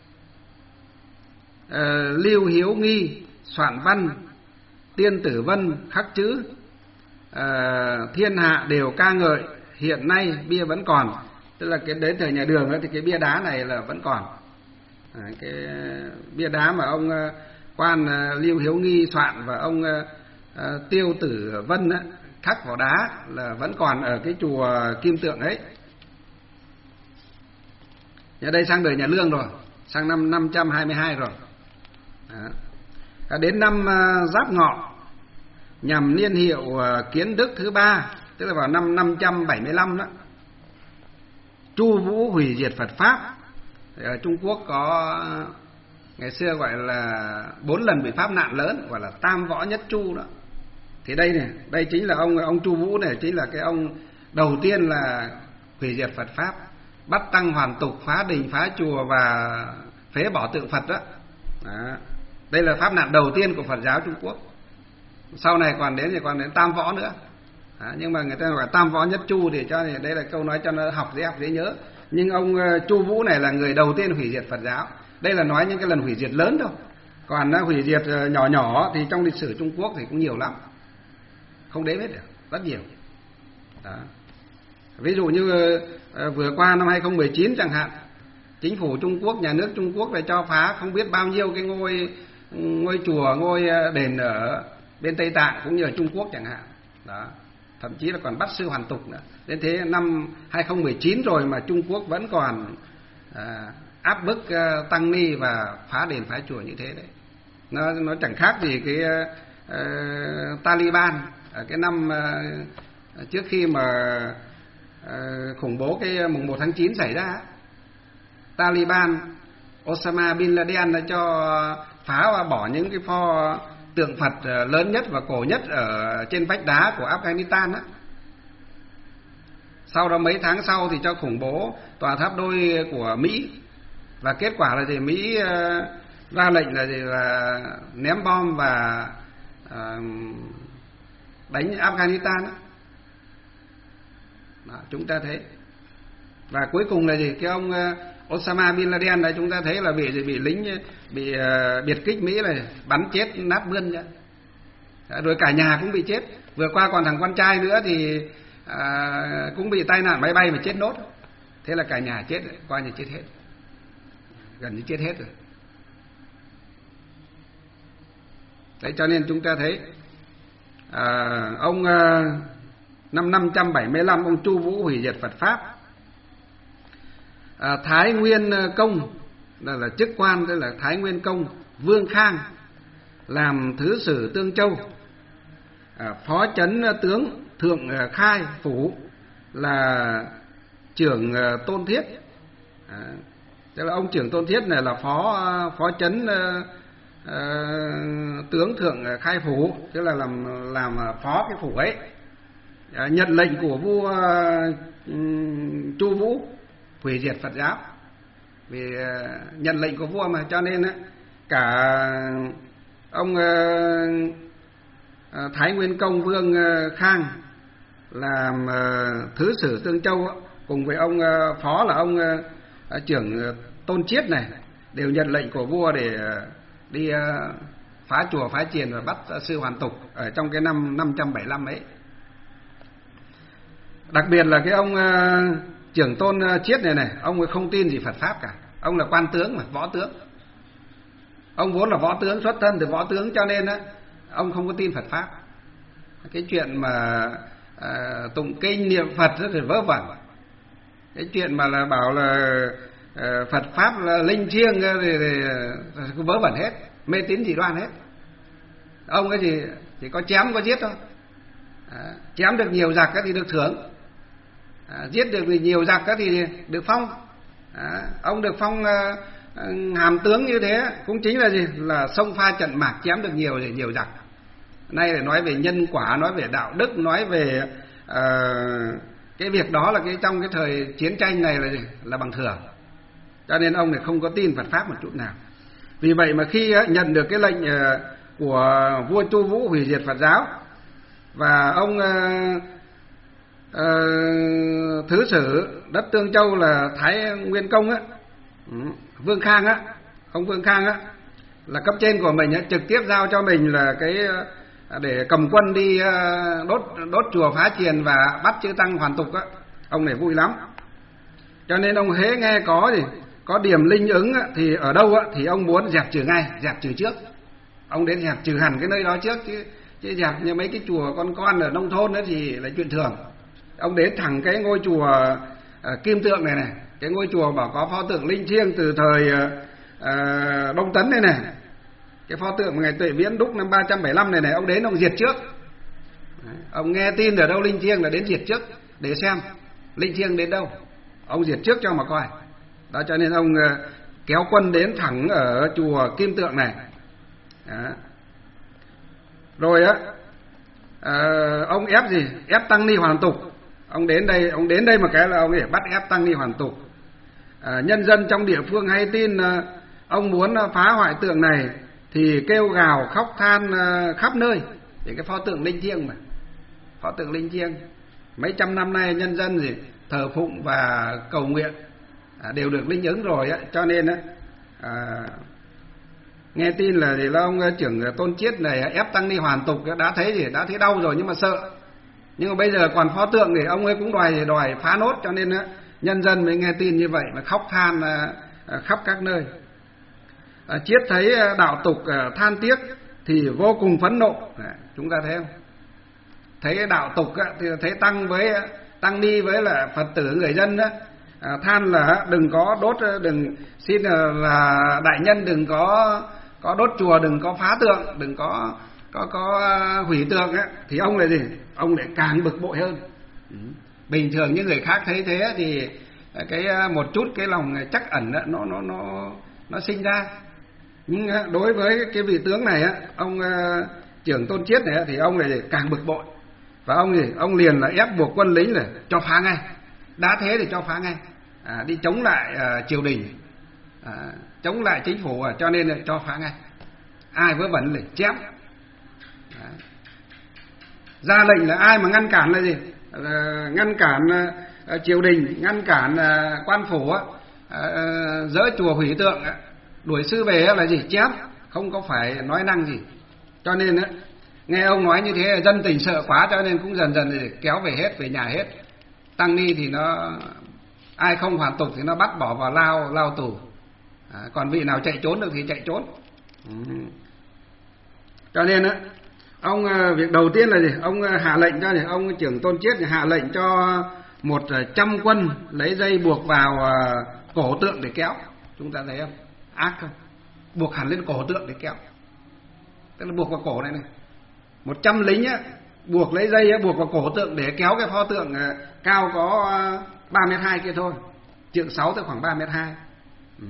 uh, Lưu Hiếu Nghi soạn văn, Tiên Tử Vân khắc chữ, à, thiên hạ đều ca ngợi, hiện nay bia vẫn còn. Tức là cái đến thời nhà Đường đó, thì cái bia đá này là vẫn còn. À, cái bia đá mà ông quan Lưu Hiếu Nghi soạn và ông à, Tiêu Tử Vân á, khắc vào đá là vẫn còn ở cái chùa Kim Tượng ấy. Nhà đây sang đời nhà Lương rồi, sang năm năm trăm hai mươi hai rồi. Đó. Đến năm Giáp Ngọ, nhằm niên hiệu Kiến Đức thứ ba, tức là vào năm năm trăm bảy mươi lăm đó, Chu Vũ hủy diệt Phật pháp. Ở Trung Quốc có ngày xưa gọi là bốn lần bị pháp nạn lớn, gọi là Tam Võ Nhất Chu đó. Thì đây này, đây chính là ông ông Chu Vũ này, chính là cái ông đầu tiên là hủy diệt Phật pháp, bắt tăng hoàn tục, phá đình phá chùa và phế bỏ tượng Phật đó. Đó. Đây là pháp nạn đầu tiên của Phật giáo Trung Quốc. Sau này còn đến thì còn đến tam võ nữa. Đó. Nhưng mà người ta gọi tam võ nhất Chu thì cho thì đây là câu nói cho nó học dễ học dễ nhớ. Nhưng ông Chu Vũ này là người đầu tiên hủy diệt Phật giáo. Đây là nói những cái lần hủy diệt lớn thôi. Còn hủy diệt nhỏ nhỏ thì trong lịch sử Trung Quốc thì cũng nhiều lắm, không đếm hết được, rất nhiều. Đó. Ví dụ như vừa qua năm hai không một chín chẳng hạn, chính phủ Trung Quốc, nhà nước Trung Quốc lại cho phá không biết bao nhiêu cái ngôi ngôi chùa, ngôi đền ở bên Tây Tạng cũng như ở Trung Quốc chẳng hạn. Đó. Thậm chí là còn bắt sư hoàn tục nữa. Đến thế năm hai không một chín rồi mà Trung Quốc vẫn còn à, áp bức uh, tăng ni và phá đền phá chùa như thế đấy. Nó nó chẳng khác gì cái uh, Taliban ở cái năm uh, trước khi mà uh, khủng bố cái mùng một tháng chín xảy ra. Taliban, Osama Bin Laden đã cho phá và bỏ những cái pho tượng Phật lớn nhất và cổ nhất ở trên vách đá của Afghanistan á. Sau đó mấy tháng sau thì cho khủng bố tòa tháp đôi của Mỹ. Và kết quả là gì? Mỹ uh, ra lệnh là gì? Là ném bom và uh, đánh Afghanistan. Đó, chúng ta thấy. Và cuối cùng là gì? Cái ông uh, Osama Bin Laden này chúng ta thấy là bị bị lính bị uh, biệt kích Mỹ này bắn chết nát bươn nhá. Rồi cả nhà cũng bị chết. Vừa qua còn thằng con trai nữa thì uh, cũng bị tai nạn máy bay mà chết nốt. Thế là cả nhà chết, coi như chết hết. Gần như chết hết rồi. Đấy, cho nên chúng ta thấy à, ông à, năm năm trăm bảy mươi lăm ông Chu Vũ hủy diệt Phật pháp. à, Thái Nguyên Công là, là chức quan, tức là Thái Nguyên Công Vương Khang làm thứ sử Tương Châu. à, Phó chấn tướng Thượng Khai Phủ là trưởng Tôn Thiết. à, Tức là ông trưởng Tôn Thiết này là phó phó chấn uh, uh, tướng Thượng Khai Phủ, tức là làm làm phó cái phủ ấy. Uh, nhận lệnh của vua uh, Chu Vũ hủy diệt Phật giáo. Vì uh, nhận lệnh của vua mà, cho nên uh, cả ông uh, uh, Thái Nguyên Công Vương uh, Khang làm uh, thứ sử Tương Châu uh, cùng với ông uh, phó là ông uh, trưởng Tôn Chiết này đều nhận lệnh của vua để đi phá chùa phá chiền và bắt sư hoàn tục ở trong cái năm năm trăm bảy mươi lăm ấy. Đặc biệt là cái ông trưởng Tôn Chiết này này, ông ấy không tin gì Phật pháp cả. Ông là quan tướng mà, võ tướng. Ông vốn là võ tướng, xuất thân từ võ tướng, cho nên á ông không có tin Phật pháp. Cái chuyện mà à, tụng kinh niệm Phật rất là vớ vẩn. Cái chuyện mà là bảo là uh, Phật pháp là linh thiêng thì, thì uh, vớ vẩn hết, mê tín dị đoan hết. Ông cái gì chỉ có chém có giết thôi. À, chém được nhiều giặc thì được thưởng, à, giết được nhiều giặc thì được phong. À, ông được phong uh, hàm tướng như thế cũng chính là gì? Là xông pha trận mạc, chém được nhiều thì nhiều giặc. Nay để nói về nhân quả, nói về đạo đức, nói về uh, cái việc đó là cái trong cái thời chiến tranh này là là bằng thừa. Cho nên ông này không có tin Phật pháp một chút nào. Vì vậy mà khi nhận được cái lệnh của vua Chu Vũ hủy diệt Phật giáo, và ông uh, uh, thứ sử đất Tương Châu là Thái Nguyên Công á, Vương Khang á, ông Vương Khang á là cấp trên của mình á, trực tiếp giao cho mình là cái để cầm quân đi đốt đốt chùa phá chiền và bắt chư tăng hoàn tục á. Ông này vui lắm. Cho nên ông hễ nghe có gì có điểm linh ứng á, thì ở đâu á, thì ông muốn dẹp trừ ngay, dẹp trừ trước. Ông đến dẹp trừ hẳn cái nơi đó trước, chứ chứ dẹp như mấy cái chùa con con ở nông thôn đó thì là chuyện thường. Ông đến thẳng cái ngôi chùa uh, Kim Tượng này này, cái ngôi chùa bảo có pho tượng linh thiêng từ thời uh, Đông Tấn này này. Cái pho tượng ngày Tuệ Viễn đúc năm ba trăm bảy mươi lăm này này, ông đến ông diệt trước. Đấy, ông nghe tin ở đâu linh thiêng là đến diệt trước để xem linh thiêng đến đâu, ông diệt trước cho mà coi. Đó, cho nên ông uh, kéo quân đến thẳng ở chùa Kim Tượng này. Đó. Rồi á, à, ông ép gì, ép tăng ni hoàn tục. Ông đến đây, ông đến đây một cái là ông ấy bắt ép tăng ni hoàn tục. À, nhân dân trong địa phương hay tin à, ông muốn phá hoại tượng này thì kêu gào khóc than à, khắp nơi. Thì cái pho tượng linh thiêng mà, pho tượng linh thiêng mấy trăm năm nay nhân dân gì thờ phụng và cầu nguyện à, đều được linh ứng rồi á, cho nên á à, nghe tin là thì là ông trưởng Tôn Chiết này ép tăng ni hoàn tục đã thấy gì, đã thấy đau rồi nhưng mà sợ. Nhưng mà bây giờ còn pho tượng thì ông ấy cũng đòi đòi phá nốt, cho nên á nhân dân mới nghe tin như vậy mà khóc than à, khắp các nơi. À, Chiết thấy đạo tục à, than tiếc thì vô cùng phẫn nộ. À, chúng ta thấy không? Thấy cái đạo tục á, thì thấy tăng với tăng ni với là Phật tử người dân á, à, than là đừng có đốt, đừng xin là đại nhân đừng có có đốt chùa, đừng có phá tượng, đừng có có có hủy tượng á, thì ông là gì? Ông lại càng bực bội hơn. Bình thường những người khác thấy thế thì cái một chút cái lòng trắc ẩn đó, nó nó nó nó sinh ra. Nhưng đối với cái vị tướng này á, ông uh, trưởng Tôn Chiết này thì ông này càng bực bội. Và ông gì? Ông liền là ép buộc quân lính là cho phá ngay. Đã thế thì cho phá ngay. À, đi chống lại uh, triều đình, à, chống lại chính phủ, à, cho nên là cho phá ngay. Ai vớ vẩn là chém. À. Ra lệnh là ai mà ngăn cản là gì? À, ngăn cản uh, triều đình, ngăn cản uh, quan phủ á, uh, dỡ chùa hủy tượng á, đuổi sư về là gì? Chém, không có phải nói năng gì. Cho nên á, nghe ông nói như thế dân tình sợ quá, cho nên cũng dần dần thì kéo về hết, về nhà hết. Tăng ni thì nó ai không hoàn tục thì nó bắt bỏ vào lao lao tù. À, còn vị nào chạy trốn được thì chạy trốn. Ừ. Cho nên á, ông việc đầu tiên là gì? Ông hạ lệnh cho gì? Ông trưởng Tôn Chiết hạ lệnh cho một trăm quân lấy dây buộc vào cổ tượng để kéo. Chúng ta thấy không? Ác không? Buộc hẳn lên cổ tượng để kéo. Tức là buộc vào cổ này này. Một trăm lính á, buộc lấy dây á, buộc vào cổ tượng để kéo cái pho tượng cao có ba mét hai kia thôi. Trượng sáu tới khoảng ba mét hai. Ừ.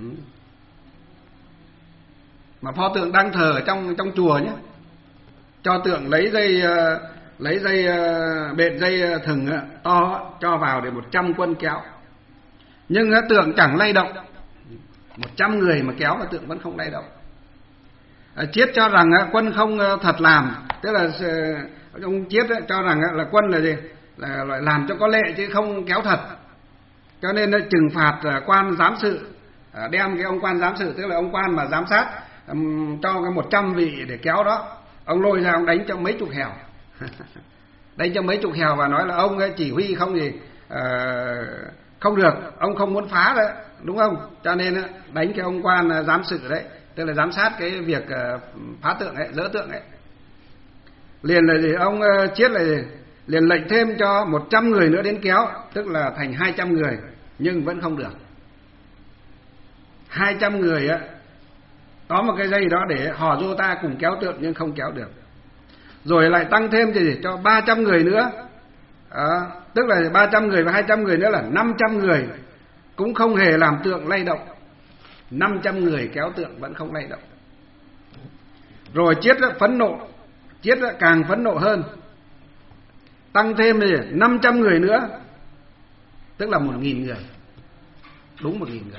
Mà pho tượng đang thờ ở trong trong chùa nhé. Cho tượng lấy dây lấy dây bện dây thừng to cho vào để một trăm quân kéo. Nhưng tượng chẳng lay động. Một trăm người mà kéo mà tượng vẫn không lay động. Chiết cho rằng quân không thật làm, tức là ông Chiết cho rằng là quân là gì? Là làm cho có lệ chứ không kéo thật. Cho nên nó trừng phạt quan giám sự, đem cái ông quan giám sự, tức là ông quan mà giám sát cho cái một trăm vị để kéo đó, ông lôi ra ông đánh cho mấy chục hèo. Đánh cho mấy chục hèo và nói là ông chỉ huy không gì uh, không được, ông không muốn phá đấy, đúng không? Cho nên đánh cái ông quan giám sự đấy, tức là giám sát cái việc phá tượng ấy, dỡ tượng ấy. Liền là gì? Ông Chiết là gì? Liền lệnh thêm cho một trăm người nữa đến kéo, tức là thành hai trăm người, nhưng vẫn không được. Hai trăm người á, có một cái dây đó để hò rô ta cùng kéo tượng nhưng không kéo được. Rồi lại tăng thêm thì cho ba trăm người nữa, à, tức là ba trăm người và hai trăm người nữa là năm trăm người, cũng không hề làm tượng lay động. Năm trăm người kéo tượng vẫn không lay động. Rồi Chiết phẫn nộ, Chiết càng phẫn nộ hơn, tăng thêm thì năm trăm người nữa, tức là một nghìn người, đúng một nghìn người.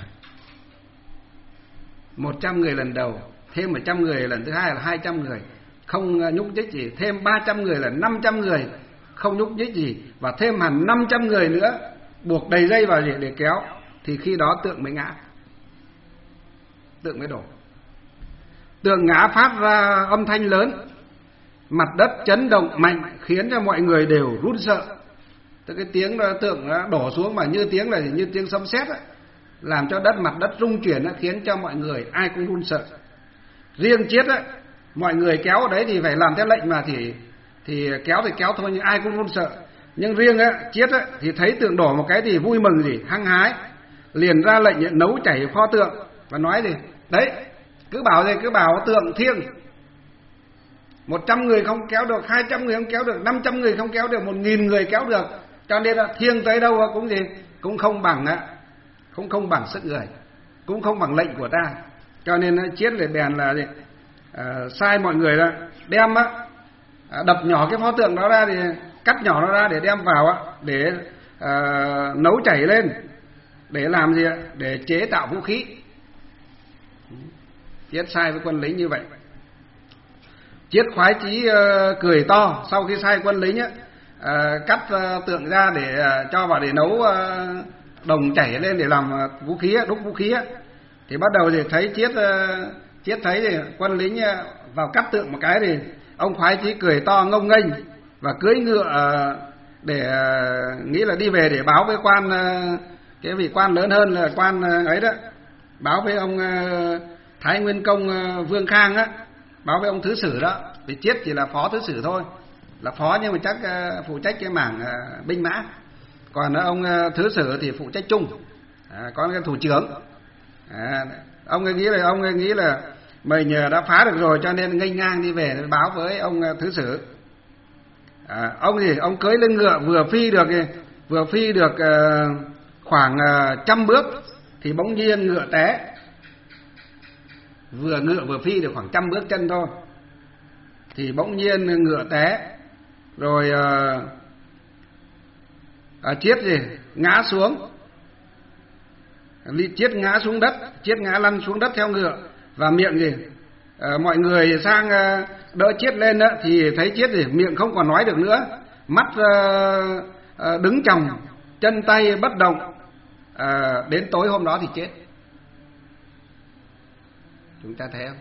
Một trăm người lần đầu, thêm một trăm người lần thứ hai là hai trăm người, không nhúc nhích gì. Thêm ba trăm người là năm trăm người, không nhúc nhích gì. Và thêm hẳn năm trăm người nữa, buộc đầy dây vào để kéo, thì khi đó tượng mới ngã, tượng mới đổ. Tượng ngã phát ra âm thanh lớn, mặt đất chấn động mạnh, khiến cho mọi người đều run sợ. Tức cái tiếng tượng đổ xuống mà như tiếng là như tiếng sấm sét ấy, làm cho đất mặt đất rung chuyển, khiến cho mọi người ai cũng run sợ. Riêng Chiết ấy, mọi người kéo ở đấy thì phải làm theo lệnh mà thì thì kéo thì kéo thôi, nhưng ai cũng run sợ. Nhưng riêng ấy, Chiết ấy, thì thấy tượng đổ một cái thì vui mừng gì, hăng hái, liền ra lệnh nấu chảy pho tượng và nói gì đấy, cứ bảo gì cứ bảo tượng thiêng. Một trăm người không kéo được, hai trăm người không kéo được, năm trăm người không kéo được, một nghìn người kéo được. Cho nên là thiêng tới đâu cũng gì cũng không bằng á, cũng không bằng sức người, cũng không bằng lệnh của ta. Cho nên Chiết lại bèn là gì? À, sai mọi người là đem á đập nhỏ cái pho tượng đó ra, thì cắt nhỏ nó ra để đem vào để à, nấu chảy lên, để làm gì ạ? Để chế tạo vũ khí. Chiết sai với quân lính như vậy. Chiết khoái chí uh, cười to sau khi sai quân lính á, uh, cắt uh, tượng ra để uh, cho vào để nấu uh, đồng chảy lên để làm uh, vũ khí, đúc vũ khí á. Thì bắt đầu thì thấy Chiết uh, Chiết thấy thì quân lính uh, vào cắt tượng một cái thì ông khoái chí cười to ngông nghênh và cưỡi ngựa uh, để uh, nghĩ là đi về để báo với quan uh, cái vị quan lớn hơn là quan uh, ấy đó, báo với ông uh, Thái Nguyên Công uh, Vương Khang á, báo với ông thứ sử đó. Thì Chiết chỉ là phó thứ sử thôi, là phó nhưng mà chắc uh, phụ trách cái mảng uh, binh mã, còn ông uh, thứ sử thì phụ trách chung, à, có cái thủ trưởng. À, ông ấy nghĩ là ông ấy nghĩ là mình đã phá được rồi cho nên nghênh ngang đi về để báo với ông uh, thứ sử. À, ông gì ông cưỡi lên ngựa vừa phi được vừa phi được uh, khoảng uh, trăm bước thì bỗng nhiên ngựa té. Vừa ngựa vừa phi được khoảng trăm bước chân thôi thì bỗng nhiên ngựa té, rồi uh, uh, Chiết gì ngã xuống, Chiết ngã xuống đất, Chiết ngã lăn xuống đất theo ngựa, và miệng gì uh, mọi người sang uh, đỡ Chiết lên đó, thì thấy Chiết gì miệng không còn nói được nữa, mắt uh, uh, đứng chồng, chân tay bất động. Uh, đến tối hôm đó thì chết. Chúng ta thấy không?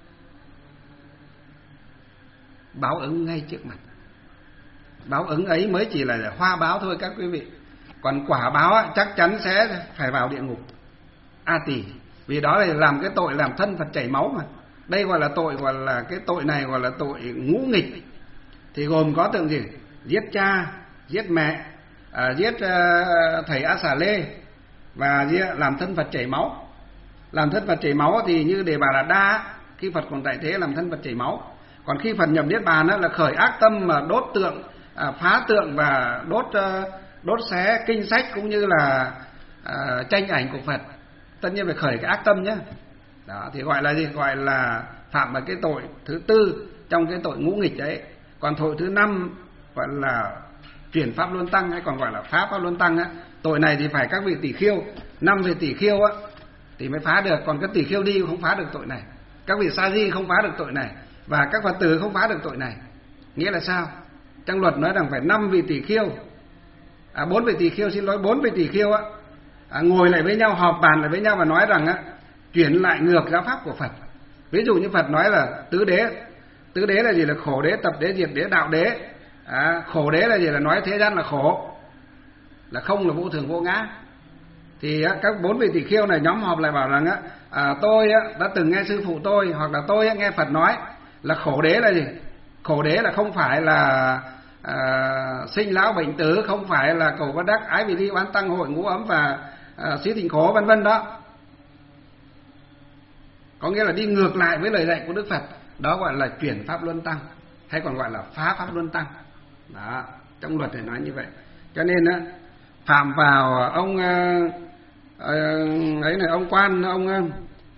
Báo ứng ngay trước mặt. Báo ứng ấy mới chỉ là hoa báo thôi các quý vị. Còn quả báo á, chắc chắn sẽ phải vào địa ngục A Tỳ. Vì đó là làm cái tội làm thân Phật chảy máu mà. Đây gọi là tội, gọi là cái tội này gọi là tội ngũ nghịch. Thì gồm có tượng gì? Giết cha, giết mẹ, à, giết uh, thầy A Xà Lê, và làm thân Phật chảy máu. Làm thân Phật chảy máu thì như Đề Bà Đạt Đa, khi Phật còn tại thế làm thân Phật chảy máu. Còn khi Phật nhập niết bàn là khởi ác tâm mà đốt tượng, à, phá tượng và đốt đốt xé kinh sách cũng như là à, tranh ảnh của Phật. Tất nhiên phải khởi cái ác tâm nhé. Đó thì gọi là gì? Gọi là phạm vào cái tội thứ tư trong cái tội ngũ nghịch đấy. Còn tội thứ năm gọi là chuyển pháp luân tăng, hay còn gọi là phá pháp luân tăng á. Tội này thì phải các vị tỷ khiêu, năm vị tỷ khiêu á thì mới phá được, còn các tỷ khiêu đi không phá được tội này, các vị sa di không phá được tội này, và các Phật tử không phá được tội này. Nghĩa là sao? Trong luật nói rằng phải năm vị tỷ khiêu, à bốn vị tỷ khiêu xin lỗi, bốn vị tỷ khiêu á, à, ngồi lại với nhau, họp bàn lại với nhau và nói rằng á chuyển lại ngược giáo pháp của Phật. Ví dụ như Phật nói là tứ đế, tứ đế là gì? Là khổ đế, tập đế, diệt đế, đạo đế. À, khổ đế là gì? Là nói thế gian là khổ, là không là vô thường vô ngã. Thì á, các bốn vị tỷ khiêu này nhóm họp lại bảo rằng á, à, tôi á, đã từng nghe sư phụ tôi hoặc là tôi á, nghe Phật nói là khổ đế là gì? Khổ đế là không phải là à, sinh lão bệnh tử, không phải là cầu bất đắc, ái vị ly, oán tăng, hội ngũ ấm và à, xí thịnh khổ vân vân đó. Có nghĩa là đi ngược lại với lời dạy của Đức Phật. Đó gọi là chuyển pháp luân tăng, hay còn gọi là phá pháp luân tăng. Đó, trong luật này nói như vậy. Cho nên á, phạm vào ông uh, uh, ấy này, ông quan, ông uh,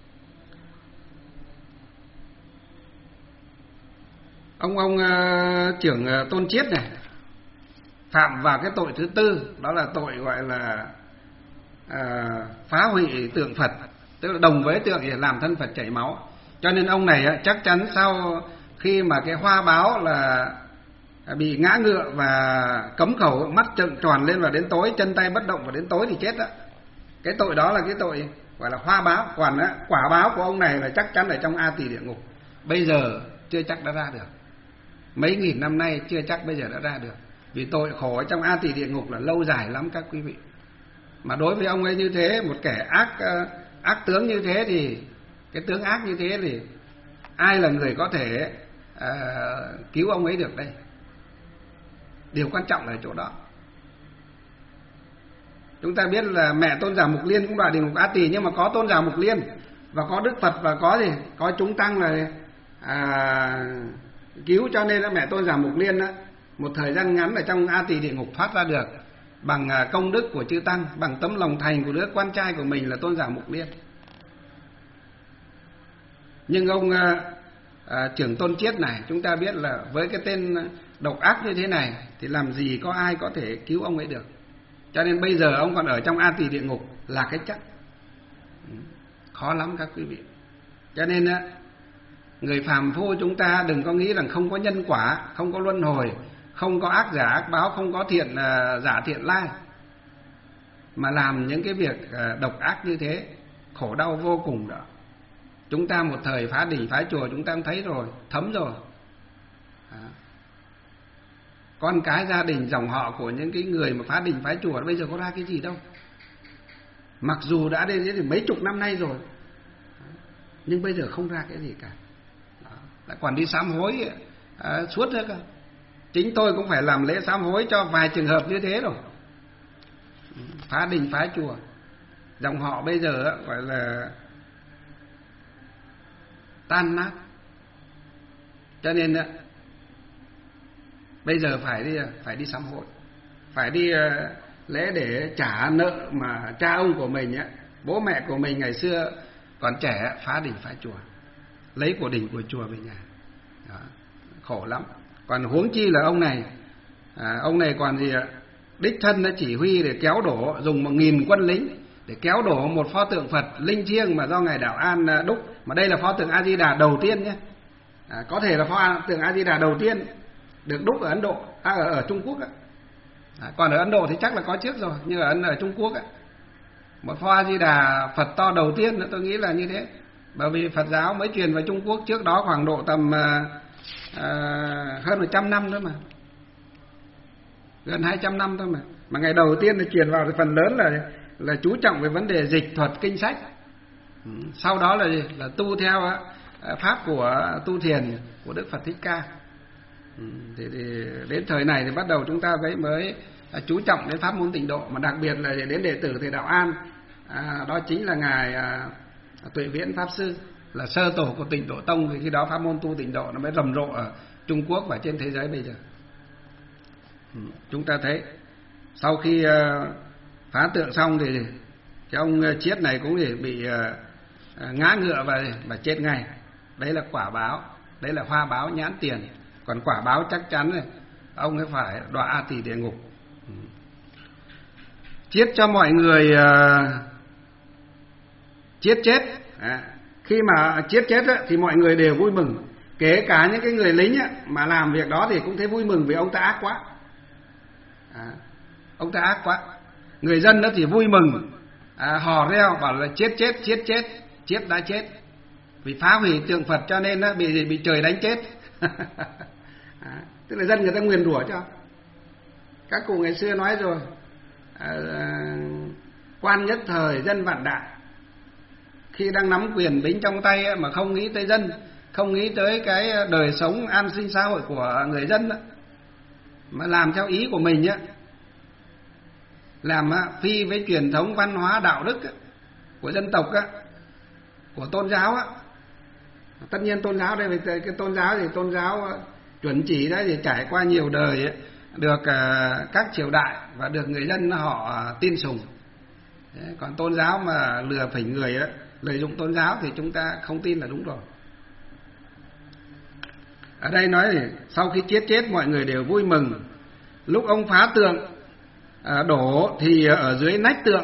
ông ông uh, trưởng uh, Tôn Chiết này phạm vào cái tội thứ tư, đó là tội gọi là uh, phá hủy tượng Phật, tức là đồng với tượng để làm thân Phật chảy máu. Cho nên ông này uh, chắc chắn sau khi mà cái hoa báo là bị ngã ngựa và cấm khẩu, mắt trợn tròn lên và đến tối, chân tay bất động và đến tối thì chết đó. Cái tội đó là cái tội gọi là hoa báo. Còn á, quả báo của ông này là chắc chắn ở trong A Tỳ địa ngục. Bây giờ chưa chắc đã ra được, mấy nghìn năm nay chưa chắc bây giờ đã ra được, vì tội khổ ở trong A Tỳ địa ngục là lâu dài lắm các quý vị. Mà đối với ông ấy như thế, một kẻ ác ác tướng như thế, thì cái tướng ác như thế thì ai là người có thể uh, cứu ông ấy được đây? Điều quan trọng là ở chỗ đó. Chúng ta biết là mẹ Tôn Giả Mục Liên cũng đọa địa ngục A Tỳ, nhưng mà có Tôn Giả Mục Liên và có Đức Phật và có gì, có chúng tăng là à, cứu, cho nên là mẹ Tôn Giả Mục Liên đó, một thời gian ngắn ở trong A Tỳ địa ngục thoát ra được bằng công đức của chư tăng, bằng tấm lòng thành của đứa con trai của mình là Tôn Giả Mục Liên. Nhưng ông à, Trưởng Tôn Chiết này, chúng ta biết là với cái tên độc ác như thế này thì làm gì có ai có thể cứu ông ấy được. Cho nên bây giờ ông còn ở trong A Tỳ địa ngục là cái chắc. Khó lắm các quý vị. Cho nên á, người phàm phu chúng ta đừng có nghĩ rằng không có nhân quả, không có luân hồi, không có ác giả ác báo, không có thiện uh, giả thiện lai, mà làm những cái việc uh, độc ác như thế, khổ đau vô cùng đó. Chúng ta một thời phá đỉnh phá chùa chúng ta cũng thấy rồi, thấm rồi. À. Con cái gia đình dòng họ của những cái người mà phá đỉnh phá chùa bây giờ có ra cái gì đâu. Mặc dù đã đến thế thì mấy chục năm nay rồi, nhưng bây giờ không ra cái gì cả. Đó. Lại còn đi sám hối à, suốt nữa cơ. Chính tôi cũng phải làm lễ sám hối cho vài trường hợp như thế rồi. Phá đình phá chùa, dòng họ bây giờ gọi là tan nát. Cho nên bây giờ phải đi phải đi sám hối, phải đi lễ để trả nợ mà cha ông của mình á, bố mẹ của mình ngày xưa còn trẻ phá đỉnh phá chùa, lấy của đỉnh của chùa về nhà. Đó, khổ lắm. Còn huống chi là ông này, à, ông này còn gì ạ? Đích thân nó chỉ huy để kéo đổ, dùng một nghìn quân lính để kéo đổ một pho tượng Phật linh thiêng mà do ngài Đạo An đúc. Mà đây là pho tượng A Di Đà đầu tiên nhé. À, có thể là pho tượng A Di Đà đầu tiên được đúc ở Ấn Độ, à, ở, ở Trung Quốc á. À, còn ở Ấn Độ thì chắc là có trước rồi, nhưng ở ở Trung Quốc á, một pho A Di Đà Phật to đầu tiên nữa, tôi nghĩ là như thế. Bởi vì Phật giáo mới truyền vào Trung Quốc trước đó khoảng độ tầm à, à, hơn một trăm năm thôi mà, gần hai trăm năm thôi mà. Mà ngày đầu tiên thì truyền vào thì phần lớn là là chú trọng về vấn đề dịch thuật kinh sách. Ừ. Sau đó là gì? Là tu theo á, pháp của tu thiền của Đức Phật Thích Ca. Ừ. Thì, thì đến thời này thì bắt đầu chúng ta mới mới chú trọng đến pháp môn Tịnh Độ, mà đặc biệt là đến đệ tử thầy Đạo An, à, đó chính là ngài à, Tuệ Viễn Pháp Sư, là sơ tổ của Tịnh Độ Tông. Thì khi đó pháp môn tu Tịnh Độ nó mới rầm rộ ở Trung Quốc và trên thế giới bây giờ. Ừ. Chúng ta thấy sau khi uh, phá tượng xong thì cái ông Chiết này cũng bị uh, ngã ngựa và và chết ngay. Đấy là quả báo, đấy là hoa báo nhãn tiền. Còn quả báo chắc chắn này, ông ấy phải đọa A Tỳ địa ngục. Ừ. Chiết cho mọi người uh, Chiết chết. À, khi mà Chiết chết á, thì mọi người đều vui mừng, kể cả những cái người lính á, mà làm việc đó thì cũng thấy vui mừng vì ông ta ác quá. À, ông ta ác quá. Người dân đó thì vui mừng, à, hò reo bảo là chết chết chết chết, Chiết đã chết vì phá hủy tượng Phật cho nên đó, bị bị trời đánh chết. À, tức là dân người ta nguyền rủa cho. Các cụ ngày xưa nói rồi, à, quan nhất thời dân vạn đại. Khi đang nắm quyền bính trong tay mà không nghĩ tới dân, không nghĩ tới cái đời sống an sinh xã hội của người dân đó, mà làm theo ý của mình á, làm phi với truyền thống văn hóa đạo đức á, của dân tộc á, của tôn giáo á. Tất nhiên tôn giáo đây, cái tôn giáo thì tôn giáo chuẩn chỉ đấy thì trải qua nhiều đời ấy, được các triều đại và được người dân họ tin sùng. Đấy, còn tôn giáo mà lừa phỉnh người ấy, lợi dụng tôn giáo thì chúng ta không tin là đúng rồi. Ở đây nói thì sau khi Chiết chết mọi người đều vui mừng. Lúc ông phá tượng à, đổ thì ở dưới nách tượng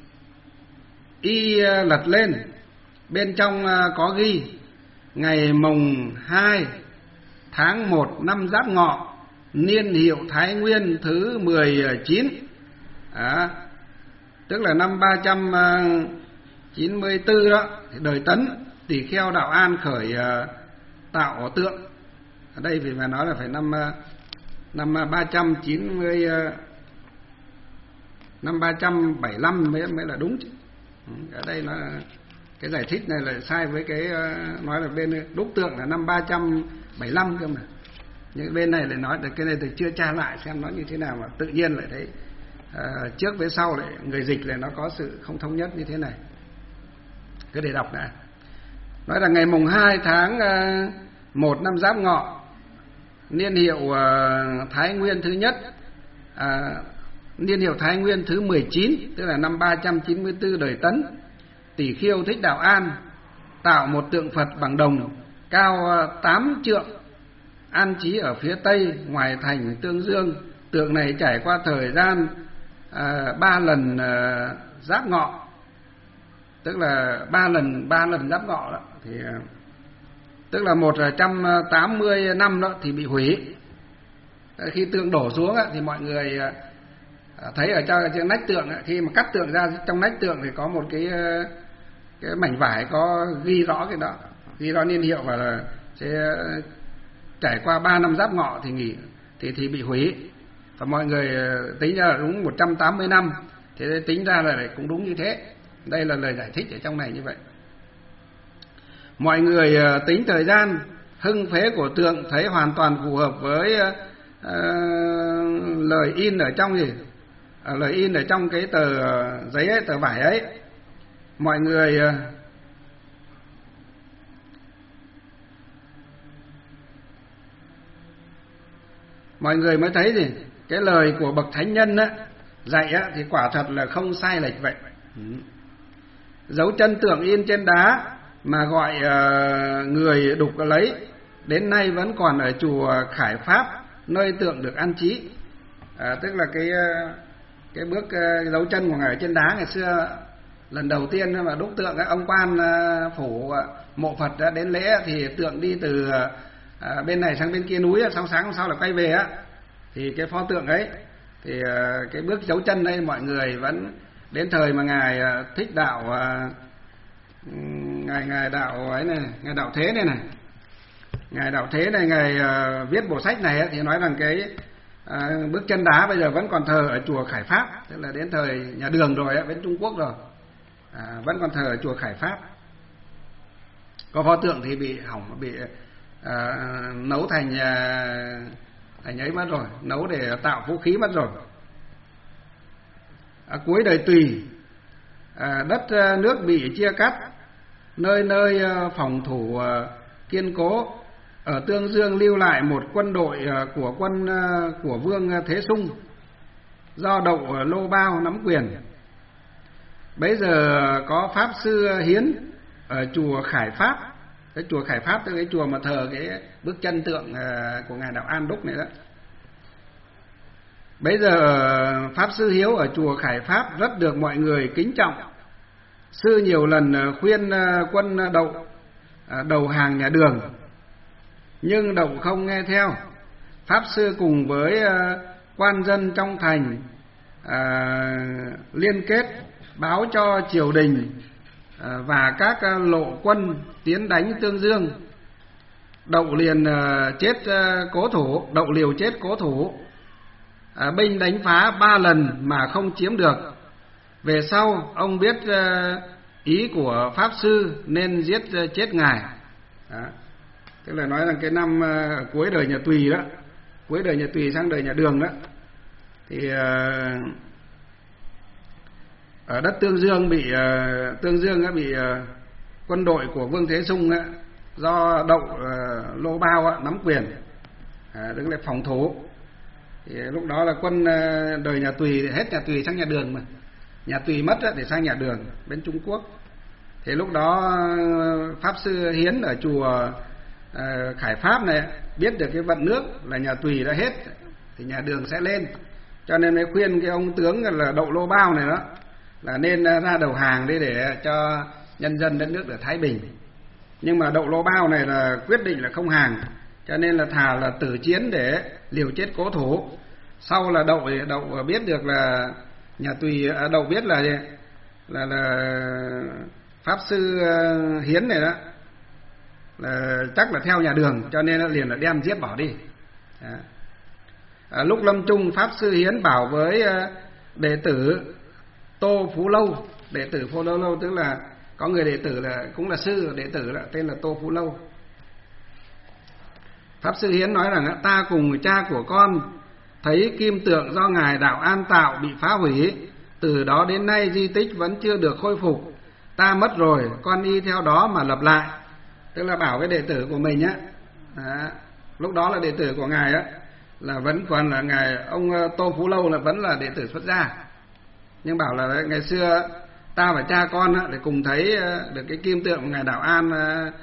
y lật lên, bên trong có ghi ngày mồng hai tháng một năm Giáp Ngọ, niên hiệu Thái Nguyên thứ mười chín, à, tức là năm ba trăm chín mươi tư đó, đời Tấn, Tỳ Kheo Đạo An khởi uh, tạo tượng. Ở đây vì mà nói là phải năm uh, năm ba trăm chín mươi uh, năm ba trăm bảy mươi lăm mới mới là đúng chứ. Ở đây nó cái giải thích này lại sai với cái uh, nói là bên đúc tượng là năm ba trăm bảy mươi lăm cơ mà. Nhưng bên này lại nói được cái này thì chưa tra lại xem nó như thế nào, mà tự nhiên lại thấy uh, trước với sau lại người dịch lại nó có sự không thống nhất như thế này. Cứ để đọc đã. Nói là ngày mùng hai tháng một năm Giáp Ngọ, niên hiệu Thái Nguyên thứ nhất, à, niên hiệu Thái Nguyên thứ mười chín, tức là năm ba trăm chín mươi tư đời Tấn, Tỳ Kheo Thích Đạo An tạo một tượng Phật bằng đồng cao tám trượng, an trí ở phía tây ngoài thành Tương Dương. Tượng này trải qua thời gian à, ba lần à, giáp ngọ, tức là ba lần ba lần giáp ngọ đó, thì à, tức là một trăm tám mươi năm đó thì bị hủy. Khi tượng đổ xuống á, thì mọi người à, thấy ở trong, trong nách tượng á, khi mà cắt tượng ra, trong nách tượng thì có một cái cái mảnh vải có ghi rõ cái đó, ghi rõ niên hiệu, và là sẽ trải qua ba năm giáp ngọ thì nghỉ thì thì bị hủy. Và mọi người tính ra là đúng một trăm tám mươi năm, thế tính ra là cũng đúng như thế. Đây là lời giải thích ở trong này như vậy. Mọi người tính thời gian hưng phế của tượng thấy hoàn toàn phù hợp với uh, lời in ở trong gì à, lời in ở trong cái tờ giấy ấy, tờ vải ấy. Mọi người uh, mọi người mới thấy gì cái lời của bậc thánh nhân á, dạy á, thì quả thật là không sai lệch vậy. Ừ. Dấu chân tượng in trên đá mà gọi uh, người đục lấy đến nay vẫn còn ở chùa Khải Pháp, nơi tượng được an trí. À, tức là cái cái bước uh, dấu chân của ngài trên đá ngày xưa lần đầu tiên mà đúc tượng ấy, ông quan uh, phủ uh, mộ Phật đã đến lễ thì tượng đi từ uh, bên này sang bên kia núi, sáng sáng hôm sau là quay về á, thì cái pho tượng ấy thì uh, cái bước dấu chân đây mọi người vẫn đến thời mà ngài uh, Thích Đạo uh, ngài ngài đạo ấy này, ngài Đạo Thế này này, ngài Đạo Thế này ngài uh, viết bộ sách này ấy, thì nói rằng cái uh, bước chân đá bây giờ vẫn còn thờ ở chùa Khải Pháp, tức là đến thời nhà Đường rồi ấy, bên Trung Quốc rồi, à, vẫn còn thờ ở chùa Khải Pháp. Có pho tượng thì bị hỏng, bị uh, nấu thành uh, thành ấy mất rồi, nấu để tạo vũ khí mất rồi. À, cuối đời Tùy, à, đất uh, nước bị chia cắt, nơi nơi uh, phòng thủ uh, kiên cố. Ở Tương Dương lưu lại một quân đội uh, của quân uh, của Vương Thế Sung, do Đậu uh, Lô Bao nắm quyền. Bấy giờ uh, có pháp sư Hiến ở chùa Khải Pháp. Cái chùa Khải Pháp tức cái chùa mà thờ cái bước chân tượng uh, của ngài Đạo An đúc này đó. Bấy giờ uh, pháp sư Hiếu ở chùa Khải Pháp rất được mọi người kính trọng. Sư nhiều lần uh, khuyên uh, quân Đậu uh, đầu hàng nhà Đường, nhưng Đậu không nghe theo. Pháp sư cùng với uh, quan dân trong thành uh, liên kết báo cho triều đình uh, và các uh, lộ quân tiến đánh Tương Dương. Đậu liền uh, chết uh, cố thủ, Đậu liều chết cố thủ. Uh, binh đánh phá ba lần mà không chiếm được. Về sau ông biết uh, ý của pháp sư nên giết uh, chết ngài. Đó. Tức là nói rằng cái năm uh, cuối đời nhà Tùy đó, cuối đời nhà Tùy sang đời nhà Đường đó, thì uh, ở đất Tương Dương bị uh, Tương Dương đã bị uh, quân đội của Vương Thế Sung uh, do Đậu uh, Lô Bao uh, nắm quyền, uh, đứng lại phòng thủ. Thì lúc đó là quân uh, đời nhà Tùy, hết nhà Tùy sang nhà Đường, mà nhà Tùy mất uh, để sang nhà Đường bên Trung Quốc. Thì lúc đó uh, pháp sư Hiến ở chùa uh, Khải Pháp này biết được cái vận nước là nhà Tùy đã hết thì nhà Đường sẽ lên, cho nên mới khuyên cái ông tướng là Đậu Lô Bao này đó là nên ra đầu hàng đi để cho nhân dân đất nước được thái bình. Nhưng mà Đậu Lô Bao này là quyết định là không hàng, cho nên là thà là tử chiến để liều chết cố thủ. Sau là Đậu Đậu biết được là nhà Tùy, à, Đậu biết là là là pháp sư Hiến này đó là chắc là theo nhà Đường, cho nên là liền là đem giết bỏ đi. À, lúc lâm chung pháp sư Hiến bảo với đệ tử Tô Phú Lâu, đệ tử Phú Lâu Lâu tức là có người đệ tử là cũng là sư, đệ tử là tên là Tô Phú Lâu. Pháp sư Hiến nói rằng ta cùng cha của con thấy kim tượng do ngài Đạo An tạo bị phá hủy, từ đó đến nay di tích vẫn chưa được khôi phục. Ta mất rồi, con y theo đó mà lập lại. Tức là bảo cái đệ tử của mình á, à, lúc đó là đệ tử của ngài á, là vẫn còn là ngài ông Tô Phú Lâu là vẫn là đệ tử xuất gia, nhưng bảo là ngày xưa ta và cha con á, để cùng thấy được cái kim tượng của ngài Đạo An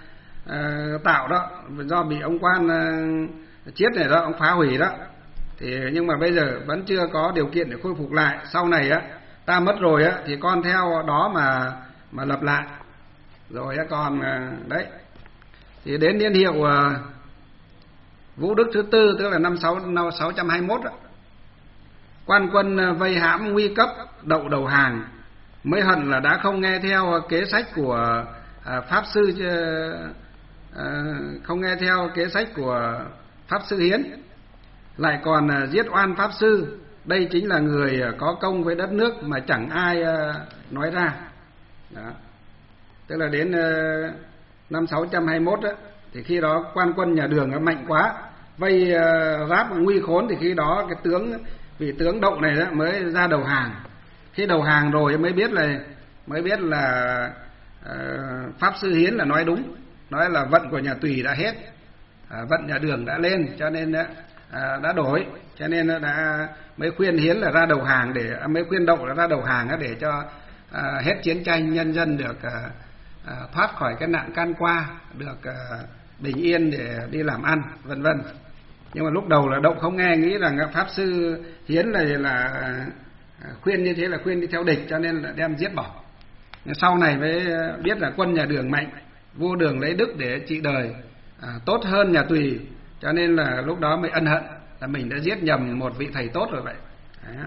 uh, tạo đó, do bị ông quan uh, Chiết này đó, ông phá hủy đó. Thì nhưng mà bây giờ vẫn chưa có điều kiện để khôi phục lại. Sau này á, ta mất rồi á, thì con theo đó mà mà lập lại. Rồi á, còn uh, đấy. Thì đến niên hiệu uh, Vũ Đức thứ tư, tức là năm sáu trăm hai mươi mốt á, quan quân vây hãm nguy cấp, đậu đầu hàng, mới hận là đã không nghe theo kế sách của à, pháp sư à, không nghe theo kế sách của pháp sư Hiến, lại còn à, giết oan pháp sư. Đây chính là người có công với đất nước mà chẳng ai à, nói ra. Đó. Tức là đến à, năm sáu trăm hai mươi mốt á, thì khi đó quan quân nhà Đường mạnh quá, vây à, ráp nguy khốn, thì khi đó cái tướng vị tướng Đậu này đó mới ra đầu hàng. Khi đầu hàng rồi mới biết là mới biết là uh, pháp sư Hiến là nói đúng, nói là vận của nhà Tùy đã hết, uh, vận nhà Đường đã lên, cho nên uh, đã đổi, cho nên đã mới khuyên Hiến là ra đầu hàng, để mới khuyên Đậu là ra đầu hàng để cho uh, hết chiến tranh, nhân dân được uh, uh, thoát khỏi cái nạn can qua, được uh, bình yên để đi làm ăn, vân vân. Nhưng mà lúc đầu là Đậu không nghe, nghĩ rằng pháp sư Hiến là là khuyên như thế là khuyên đi theo địch, cho nên là đem giết bỏ. Sau này mới biết là quân nhà Đường mạnh, vua Đường lấy đức để trị đời, à, tốt hơn nhà Tùy, cho nên là lúc đó mới ân hận là mình đã giết nhầm một vị thầy tốt rồi vậy. Đấy.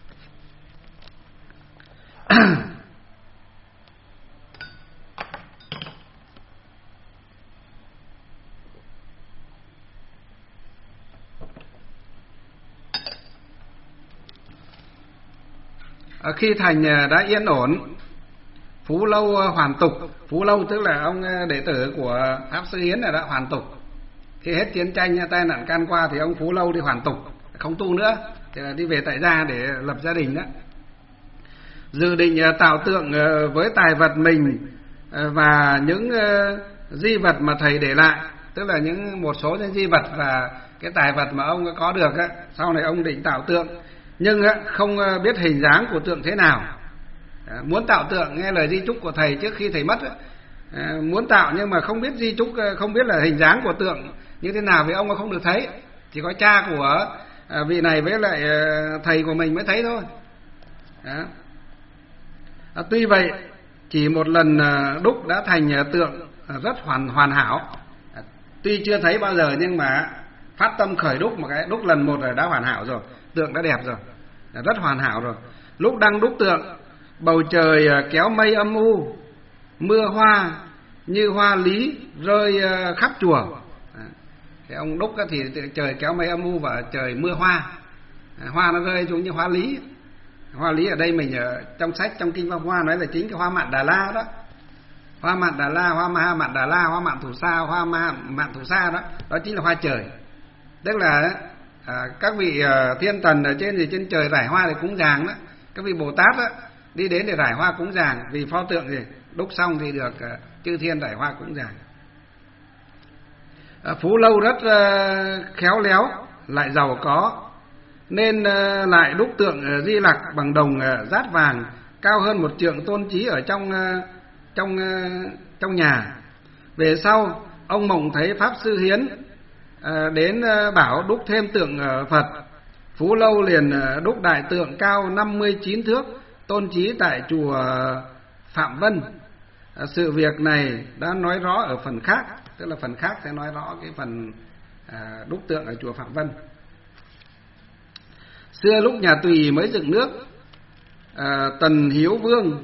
Khi thành đã yên ổn, Phú Lâu hoàn tục. Phú Lâu tức là ông đệ tử của pháp sư Hiến này đã hoàn tục. Khi hết chiến tranh tai nạn can qua thì ông Phú Lâu đi hoàn tục, không tu nữa, thì là đi về tại gia để lập gia đình đó. Dự định tạo tượng với tài vật mình và những di vật mà thầy để lại, tức là những một số những di vật và cái tài vật mà ông có được á, sau này ông định tạo tượng, nhưng không biết hình dáng của tượng thế nào. Muốn tạo tượng nghe lời di chúc của thầy trước khi thầy mất, muốn tạo nhưng mà không biết di chúc, không biết là hình dáng của tượng như thế nào, vì ông không được thấy, chỉ có cha của vị này với lại thầy của mình mới thấy thôi. Đó. Tuy vậy chỉ một lần đúc đã thành tượng rất hoàn hoàn hảo. Tuy chưa thấy bao giờ nhưng mà phát tâm khởi đúc một cái, đúc lần một rồi đã hoàn hảo rồi, tượng đã đẹp rồi, rất hoàn hảo rồi. Lúc đang đúc tượng, bầu trời kéo mây âm u, mưa hoa như hoa lý rơi khắp chùa. Thế ông đúc thì trời kéo mây âm u và trời mưa hoa, hoa nó rơi xuống như hoa lý. Hoa lý ở đây mình ở trong sách trong kinh Pháp Hoa nói là chính cái hoa mạn Đà La đó. Hoa mạn Đà La, hoa ma mạn Đà La, hoa mạn Thủ Sa, hoa ma mạn Thủ Sa đó, đó chính là hoa trời. Tức là à, các vị à, thiên thần ở trên gì trên trời rải hoa để cúng dường đó, các vị Bồ Tát đó, đi đến để rải hoa cúng dường, vì pho tượng gì đúc xong thì được à, chư thiên rải hoa cúng dường. À, Phú Lâu rất à, khéo léo lại giàu có, nên à, lại đúc tượng à, Di Lặc bằng đồng à, rát vàng cao hơn một trượng tôn trí ở trong à, trong à, trong nhà. Về sau ông mộng thấy pháp sư Hiến à, đến à, bảo đúc thêm tượng à, Phật. Phú Lâu liền à, đúc đại tượng cao năm mươi chín thước tôn trí tại chùa Phạm Vân. À, sự việc này đã nói rõ ở phần khác, tức là phần khác sẽ nói rõ cái phần à, đúc tượng ở chùa Phạm Vân. Xưa lúc nhà Tùy mới dựng nước, à, Tần Hiếu Vương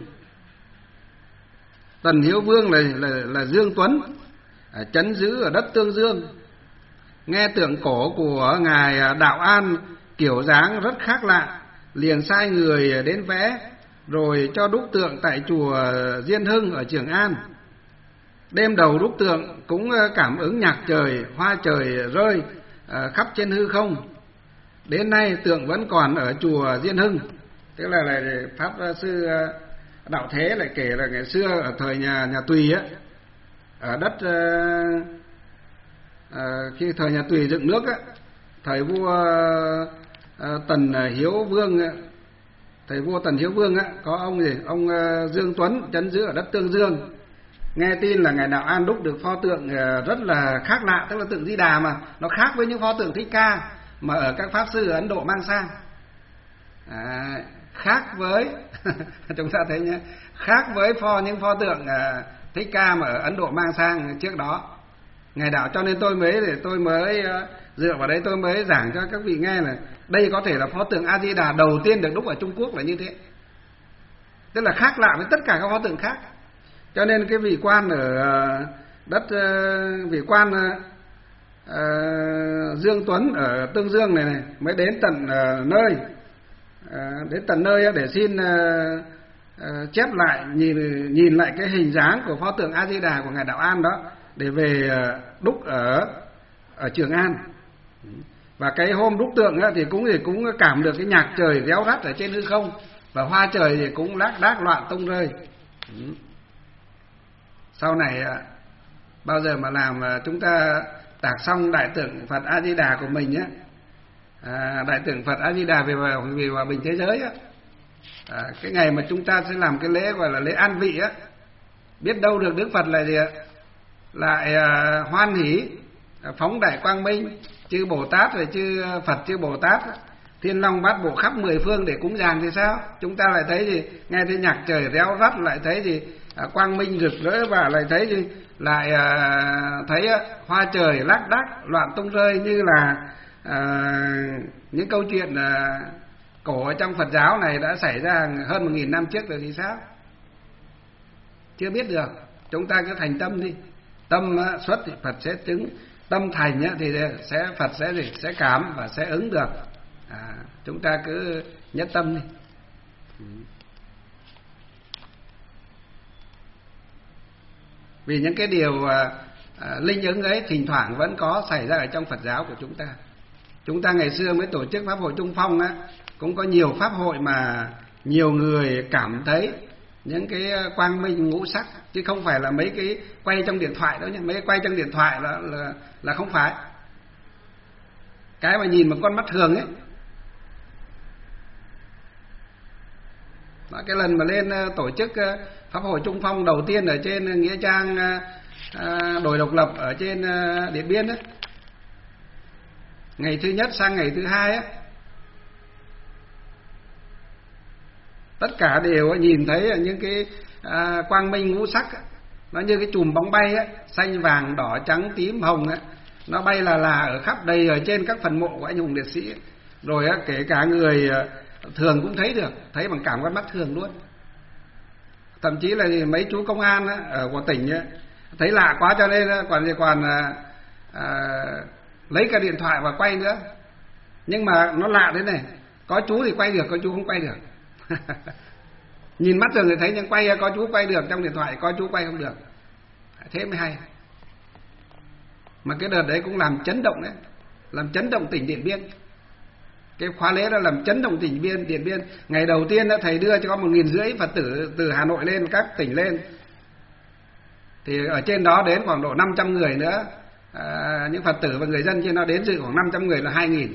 Tần Hiếu Vương là là, là Dương Tuấn, à, trấn giữ ở đất Tương Dương. Nghe tượng cổ của ngài Đạo An kiểu dáng rất khác lạ, liền sai người đến vẽ rồi cho đúc tượng tại chùa Diên Hưng ở Trường An. Đêm đầu đúc tượng cũng cảm ứng nhạc trời, hoa trời rơi à, khắp trên hư không. Đến nay tượng vẫn còn ở chùa Diên Hưng. Tức là, là pháp sư Đạo Thế lại kể là ngày xưa ở thời nhà nhà Tùy á, ở đất à, khi thời nhà Tùy dựng nước á, thời vua à, Tần Hiếu Vương, thời vua Tần Hiếu Vương á, có ông gì ông Dương Tuấn trấn giữ ở đất Tương Dương. nghe tin là ngài Đạo An đúc được pho tượng rất là khác lạ, tức là tượng Di Đà mà nó khác với những pho tượng Thích Ca mà ở các pháp sư ở Ấn Độ mang sang. À, khác với chúng ta thấy nhé, khác với pho những pho tượng uh, Thích Ca mà ở Ấn Độ mang sang trước đó. Ngài Đạo cho nên tôi mới để tôi mới uh, dựa vào đấy tôi mới giảng cho các vị nghe là đây có thể là pho tượng A Di Đà đầu tiên được đúc ở Trung Quốc là như thế, tức là khác lạ với tất cả các pho tượng khác. Cho nên cái vị quan ở uh, đất uh, vị quan uh, uh, Dương Tuấn ở Tương Dương này này mới đến tận uh, nơi À, đến tận nơi để xin uh, uh, chép lại nhìn nhìn lại cái hình dáng của pho tượng A Di Đà của ngài Đạo An đó để về uh, đúc ở ở Trường An. Và cái hôm đúc tượng thì cũng thì cũng cảm được cái nhạc trời réo rắt ở trên hư không và hoa trời thì cũng lác đác loạn tung rơi. Sau này uh, bao giờ mà làm uh, chúng ta tạc xong đại tượng Phật A Di Đà của mình á, À, đại tượng Phật A Di Đà về về hòa bình thế giới á, à, cái ngày mà chúng ta sẽ làm cái lễ gọi là lễ an vị á, biết đâu được Đức Phật là gì ạ, lại à, hoan hỷ phóng đại quang minh, chư Bồ Tát rồi chư Phật chư Bồ Tát thiên long bát bộ khắp mười phương để cúng dường thì sao? Chúng ta lại thấy gì, nghe thấy nhạc trời réo rắt, lại thấy gì à, quang minh rực rỡ, và lại thấy gì lại à, thấy à, hoa trời lác đác loạn tung rơi, như là À, những câu chuyện à, cổ ở trong Phật giáo này đã xảy ra hơn một nghìn năm trước rồi thì sao? Chưa biết được. Chúng ta cứ thành tâm đi, tâm á, xuất thì Phật sẽ chứng, tâm thành á, thì sẽ Phật sẽ gì sẽ cảm và sẽ ứng được. À, chúng ta cứ nhất tâm đi. Vì những cái điều à, à, linh ứng ấy thỉnh thoảng vẫn có xảy ra ở trong Phật giáo của chúng ta. Chúng ta ngày xưa mới tổ chức Pháp hội Trung Phong á, cũng có nhiều pháp hội mà nhiều người cảm thấy những cái quang minh ngũ sắc, chứ không phải là mấy cái quay trong điện thoại đâu nhé. Mấy cái quay trong điện thoại là là, là không phải. Cái mà nhìn bằng con mắt thường ấy. Đó, cái lần mà lên tổ chức Pháp hội Trung Phong đầu tiên ở trên nghĩa trang đồi Độc Lập ở trên Điện Biên ấy, ngày thứ nhất sang ngày thứ hai á, tất cả đều nhìn thấy những cái à, quang minh ngũ sắc á, nó như cái chùm bóng bay á, xanh vàng đỏ trắng tím hồng á, nó bay là là ở khắp đầy ở trên các phần mộ của anh hùng liệt sĩ. Rồi á, kể cả người thường cũng thấy được, thấy bằng cảm quan mắt thường luôn. Thậm chí là mấy chú công an á, ở của tỉnh á, thấy lạ quá cho nên còn còn à, à, lấy cả điện thoại và quay nữa. Nhưng mà nó lạ thế này, có chú thì quay được, có chú không quay được. Nhìn mắt thường thì thấy, nhưng quay có chú quay được trong điện thoại, có chú quay không được. Thế mới hay. Mà cái đợt đấy cũng làm chấn động đấy, làm chấn động tỉnh Điện Biên. Cái khóa lễ đó làm chấn động tỉnh Biên, Điện Biên. Ngày đầu tiên đã thầy đưa cho có một nghìn rưỡi Phật tử từ Hà Nội lên, các tỉnh lên. Thì ở trên đó đến khoảng độ năm trăm người nữa. À, những Phật tử và người dân trên nó đến dự khoảng năm trăm người là hai nghìn.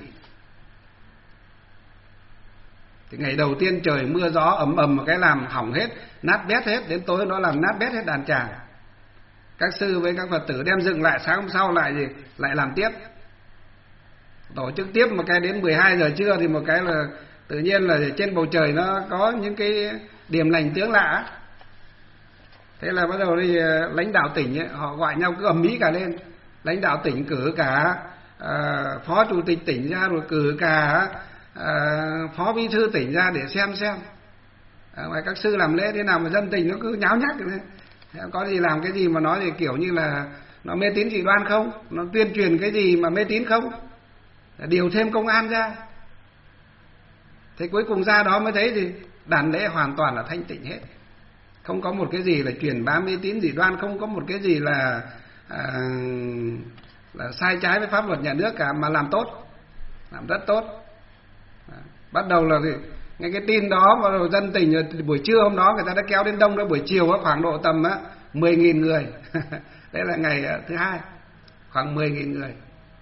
Thì ngày đầu tiên trời mưa gió ầm ầm một cái làm hỏng hết, nát bét hết, đến tối nó làm nát bét hết đàn tràng. Các sư với các Phật tử đem dựng lại, sáng hôm sau lại gì lại làm tiếp. Tổ chức tiếp một cái đến mười hai giờ trưa thì một cái là tự nhiên là trên bầu trời nó có những cái điềm lành tướng lạ. Thế là bắt đầu đi lãnh đạo tỉnh ấy, họ gọi nhau cứ ầm ĩ cả lên. Lãnh đạo tỉnh cử cả à, phó chủ tịch tỉnh ra, rồi cử cả à, phó bí thư tỉnh ra để xem xem à, ngoài các sư làm lễ thế nào mà dân tình nó cứ nháo nhác thế. Có gì làm cái gì mà nói thì kiểu như là nó mê tín dị đoan không, nó tuyên truyền cái gì mà mê tín không, điều thêm công an ra. Thế cuối cùng ra đó mới thấy thì đàn lễ hoàn toàn là thanh tịnh hết, không có một cái gì là truyền bá mê tín dị đoan, không có một cái gì là À, là sai trái với pháp luật nhà nước cả, mà làm tốt, làm rất tốt. À, bắt đầu là gì? Nghe cái tin đó, bắt đầu dân tình buổi trưa hôm đó người ta đã kéo đến đông, đó buổi chiều đó, khoảng độ tầm á mười nghìn người. Đấy là ngày thứ hai, khoảng mười nghìn người.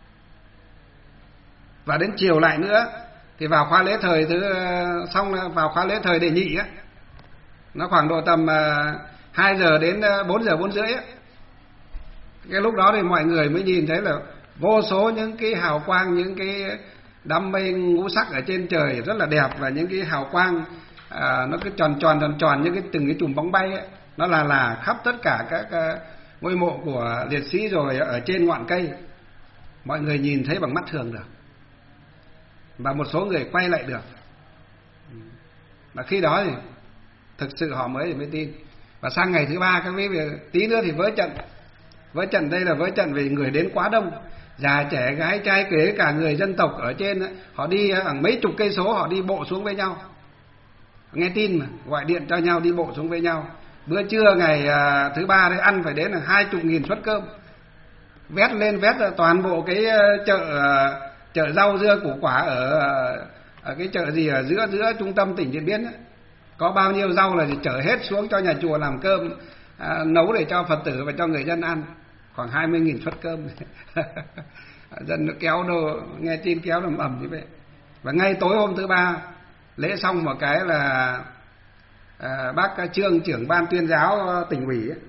Và đến chiều lại nữa thì vào khóa lễ thời thứ xong, vào khóa lễ thời đệ nhị á, nó khoảng độ tầm hai giờ đến bốn giờ bốn rưỡi ấy. Cái lúc đó thì mọi người mới nhìn thấy là vô số những cái hào quang, những cái đám mây ngũ sắc ở trên trời rất là đẹp, và những cái hào quang à, nó cứ tròn tròn tròn tròn những cái từng cái chùm bóng bay ấy, nó là là khắp tất cả các uh, ngôi mộ của liệt sĩ rồi ở trên ngọn cây, mọi người nhìn thấy bằng mắt thường được, và một số người quay lại được. Và khi đó thì thực sự họ mới mới tin. Và sang ngày thứ ba các quý vị, tí nữa thì vỡ trận. Vỡ trận đây là vỡ trận vì người đến quá đông, già trẻ gái trai kể cả người dân tộc ở trên ấy, họ đi hàng mấy chục cây số, họ đi bộ xuống với nhau. Nghe tin mà gọi điện cho nhau đi bộ xuống với nhau. Bữa trưa ngày uh, thứ ba đấy ăn phải đến là hai chục nghìn suất cơm, vét lên vét toàn bộ cái chợ uh, chợ rau dưa củ quả ở, uh, ở cái chợ gì ở giữa giữa trung tâm tỉnh Điện Biên ấy. Có bao nhiêu rau là thì chở hết xuống cho nhà chùa làm cơm, uh, nấu để cho Phật tử và cho người dân ăn, khoảng hai mươi nghìn suất cơm. Dân nó kéo đồ, nghe tin kéo ầm ầm như vậy. Và ngay tối hôm thứ ba lễ xong một cái là à, bác Trương trưởng ban tuyên giáo tỉnh ủy ấy,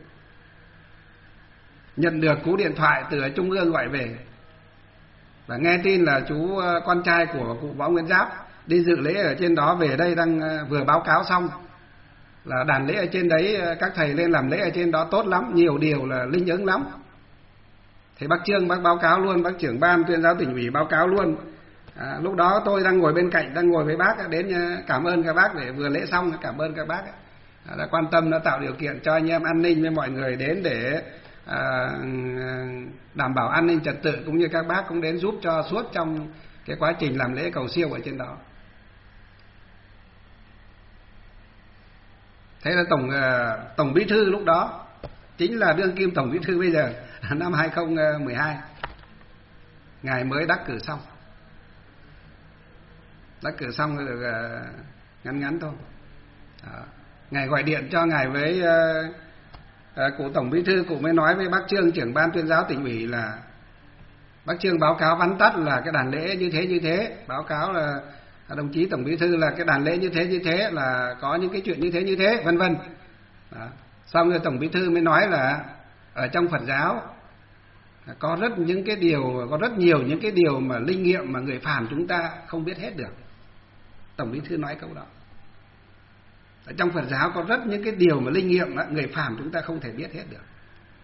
nhận được cú điện thoại từ trung ương gọi về, và nghe tin là chú con trai của cụ Võ Nguyên Giáp đi dự lễ ở trên đó về đây, đang vừa báo cáo xong là đàn lễ ở trên đấy, các thầy lên làm lễ ở trên đó tốt lắm, nhiều điều là linh ứng lắm. Thì bác Trương bác báo cáo luôn, bác trưởng ban tuyên giáo tỉnh ủy báo cáo luôn. À, lúc đó tôi đang ngồi bên cạnh, đang ngồi với bác, đến cảm ơn các bác để vừa lễ xong, cảm ơn các bác à, đã quan tâm, đã tạo điều kiện cho anh em an ninh với mọi người đến để à, đảm bảo an ninh trật tự, cũng như các bác cũng đến giúp cho suốt trong cái quá trình làm lễ cầu siêu ở trên đó. Thế là tổng uh, tổng bí thư lúc đó chính là đương kim tổng bí thư bây giờ, năm hai không một hai, ngài mới đắc cử xong. Đắc cử xong rồi được uh, ngắn ngắn thôi. Đó. Ngài gọi điện cho ngài với uh, uh, cụ tổng bí thư, cụ mới nói với bác Trương trưởng ban tuyên giáo tỉnh ủy là bác Trương báo cáo vắn tắt là cái đàn lễ như thế như thế, báo cáo là đồng chí tổng bí thư là cái đàn lễ như thế như thế, là có những cái chuyện như thế như thế, vân vân. Xong rồi tổng bí thư mới nói là ở trong Phật giáo có rất những cái điều, có rất nhiều những cái điều mà linh nghiệm mà người phàm chúng ta không biết hết được. Tổng bí thư nói câu đó. Ở trong Phật giáo có rất những cái điều mà linh nghiệm mà người phàm chúng ta không thể biết hết được.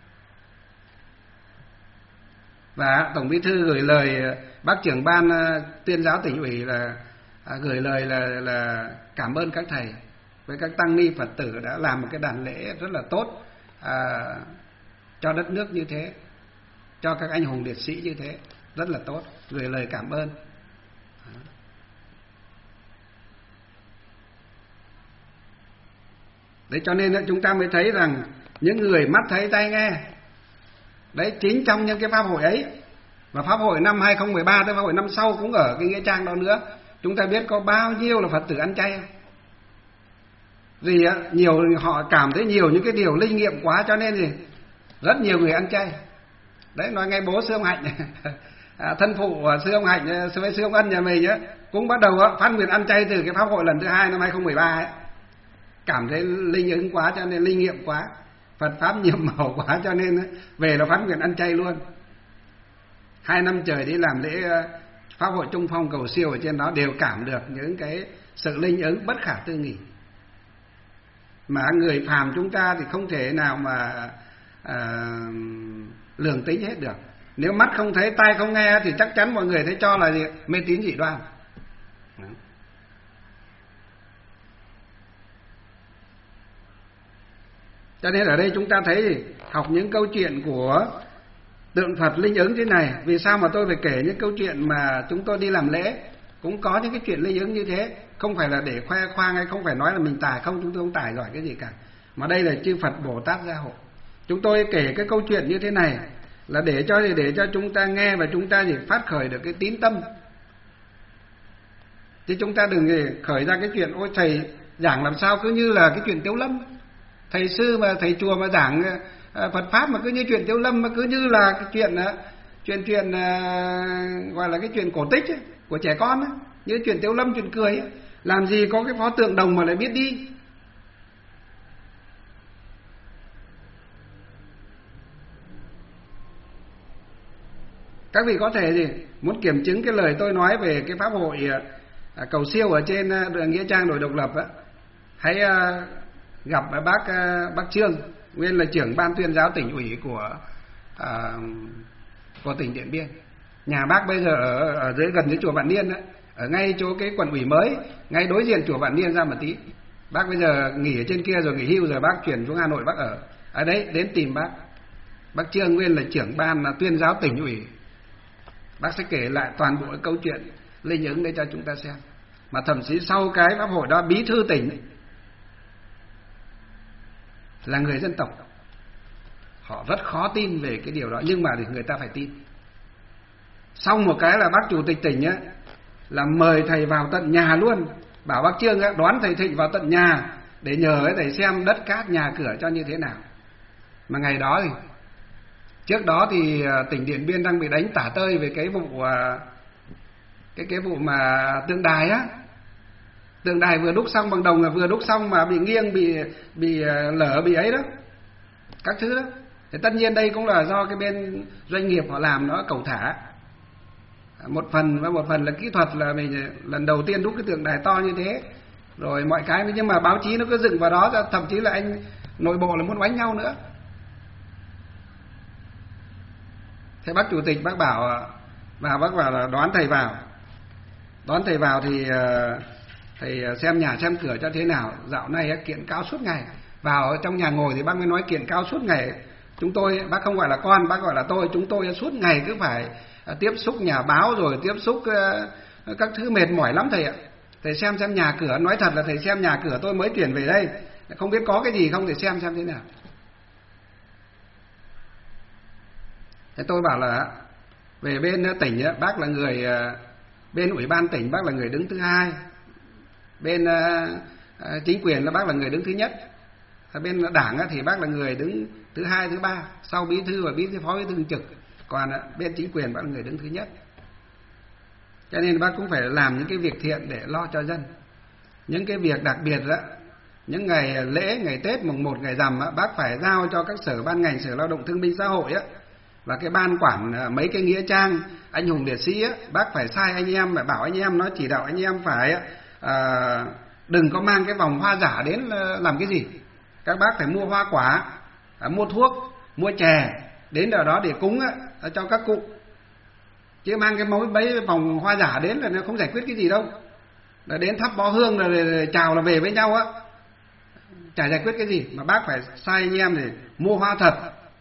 Và tổng bí thư gửi lời bác trưởng ban tuyên giáo tỉnh ủy là à, gửi lời là là cảm ơn các thầy với các tăng ni Phật tử đã làm một cái đàn lễ rất là tốt à, cho đất nước như thế, cho các anh hùng liệt sĩ như thế, rất là tốt, gửi lời cảm ơn. Đấy, cho nên chúng ta mới thấy rằng những người mắt thấy tai nghe, đấy chính trong những cái pháp hội ấy. Và pháp hội năm hai không một ba tới pháp hội năm sau cũng ở cái nghĩa trang đó nữa, chúng ta biết có bao nhiêu là Phật tử ăn chay. Vì nhiều họ cảm thấy nhiều những cái điều linh nghiệm quá, cho nên thì rất nhiều người ăn chay. Đấy, nói ngay bố Sư ông Hạnh à, thân phụ Sư ông Hạnh với Sư ông Ân nhà mình ấy, cũng bắt đầu phát nguyện ăn chay từ cái pháp hội lần thứ hai năm hai không một ba ấy. Cảm thấy linh ứng quá, cho nên linh nghiệm quá, Phật pháp nhiệm màu quá, cho nên về là phát nguyện ăn chay luôn. Hai năm trời đi làm lễ pháp hội Trung Phong cầu siêu ở trên đó, đều cảm được những cái sự linh ứng bất khả tư nghị mà người phàm chúng ta thì không thể nào mà à, lường tính hết được. Nếu mắt không thấy, tai không nghe thì chắc chắn mọi người thấy cho là gì? Mê tín dị đoan. Cho nên ở đây chúng ta thấy học những câu chuyện của tượng Phật linh ứng thế này. Vì sao mà tôi phải kể những câu chuyện mà chúng tôi đi làm lễ cũng có những cái chuyện linh ứng như thế? Không phải là để khoe khoang, hay không phải nói là mình tài không, chúng tôi không tài giỏi cái gì cả, mà đây là chư Phật Bồ Tát gia hộ. Chúng tôi kể cái câu chuyện như thế này là để cho để cho chúng ta nghe và chúng ta chỉ phát khởi được cái tín tâm. Chứ chúng ta đừng khởi ra cái chuyện ôi thầy giảng làm sao cứ như là cái chuyện Tiếu Lâm, thầy sư mà thầy chùa mà giảng Phật pháp mà cứ như chuyện Tiếu Lâm, mà cứ như là cái chuyện chuyện chuyện gọi là cái chuyện cổ tích ấy, của trẻ con ấy, như chuyện Tiếu Lâm, chuyện cười ấy. Làm gì có cái pho tượng đồng mà lại biết đi. Các vị có thể gì muốn kiểm chứng cái lời tôi nói về cái pháp hội à, cầu siêu ở trên à, nghĩa trang đồi Độc Lập á, hãy à, gặp bác à, bác Trương, nguyên là trưởng ban tuyên giáo tỉnh ủy của à, của tỉnh Điện Biên. Nhà bác bây giờ ở, ở dưới gần dưới chùa Vạn Niên á, ở ngay chỗ cái quận ủy mới, ngay đối diện chùa Vạn Niên ra một tí. Bác bây giờ nghỉ ở trên kia rồi, nghỉ hưu rồi, bác chuyển xuống Hà Nội bác ở. Ở đấy đến tìm bác. Bác Trương nguyên là trưởng ban là tuyên giáo tỉnh ủy. Bác sẽ kể lại toàn bộ cái câu chuyện linh ứng để cho chúng ta xem. Mà thậm chí sau cái pháp hội đó, bí thư tỉnh là người dân tộc. Họ rất khó tin về cái điều đó, nhưng mà thì người ta phải tin. Xong một cái là bác chủ tịch tỉnh á là mời thầy vào tận nhà luôn, bảo bác Trương á, đón thầy Thịnh vào tận nhà để nhờ thầy xem đất cát nhà cửa cho như thế nào. Mà ngày đó thì trước đó thì tỉnh Điện Biên đang bị đánh tả tơi về cái vụ cái cái vụ mà tượng đài á, tượng đài vừa đúc xong bằng đồng là vừa đúc xong mà bị nghiêng, bị bị lở, bị ấy đó, các thứ đó. Thì tất nhiên đây cũng là do cái bên doanh nghiệp họ làm nó cẩu thả. Một phần và một phần là kỹ thuật, là mình lần đầu tiên đúc cái tượng đài to như thế, rồi mọi cái, nhưng mà báo chí nó cứ dựng vào đó, thậm chí là anh nội bộ là muốn đánh nhau nữa. Thế bác chủ tịch bác bảo vào, bác bảo là đón thầy vào, đón thầy vào thì thầy xem nhà xem cửa cho thế nào. Dạo này kiện cáo suốt ngày, vào trong nhà ngồi thì bác mới nói kiện cáo suốt ngày. Chúng tôi, bác không gọi là con, bác gọi là tôi, chúng tôi suốt ngày cứ phải tiếp xúc nhà báo rồi tiếp xúc uh, các thứ mệt mỏi lắm thầy ạ. Thầy xem xem nhà cửa, nói thật là thầy xem nhà cửa tôi mới chuyển về đây, không biết có cái gì không, thầy xem xem thế nào. Thế tôi bảo là về bên tỉnh bác là người, bên ủy ban tỉnh bác là người đứng thứ hai, bên uh, chính quyền là bác là người đứng thứ nhất, bên đảng thì bác là người đứng thứ hai thứ ba, sau bí thư và bí thư phó bí thư thường trực, còn bên chính quyền bác là người đứng thứ nhất. Cho nên bác cũng phải làm những cái việc thiện để lo cho dân. Những cái việc đặc biệt đó, những ngày lễ, ngày Tết, mùng một, ngày rằm á, bác phải giao cho các sở ban ngành, sở lao động thương binh xã hội á, và cái ban quản mấy cái nghĩa trang anh hùng liệt sĩ á, bác phải sai anh em, phải bảo anh em, nó chỉ đạo anh em phải à, đừng có mang cái vòng hoa giả đến làm cái gì. Các bác phải mua hoa quả, à, mua thuốc, mua chè đến ở đó để cúng á, cho các cụ. Chứ mang cái mối mấy vòng hoa giả đến là nó không giải quyết cái gì đâu. Là đến thắp bó hương rồi chào là về với nhau á, chả giải quyết cái gì. Mà bác phải sai anh em để mua hoa thật,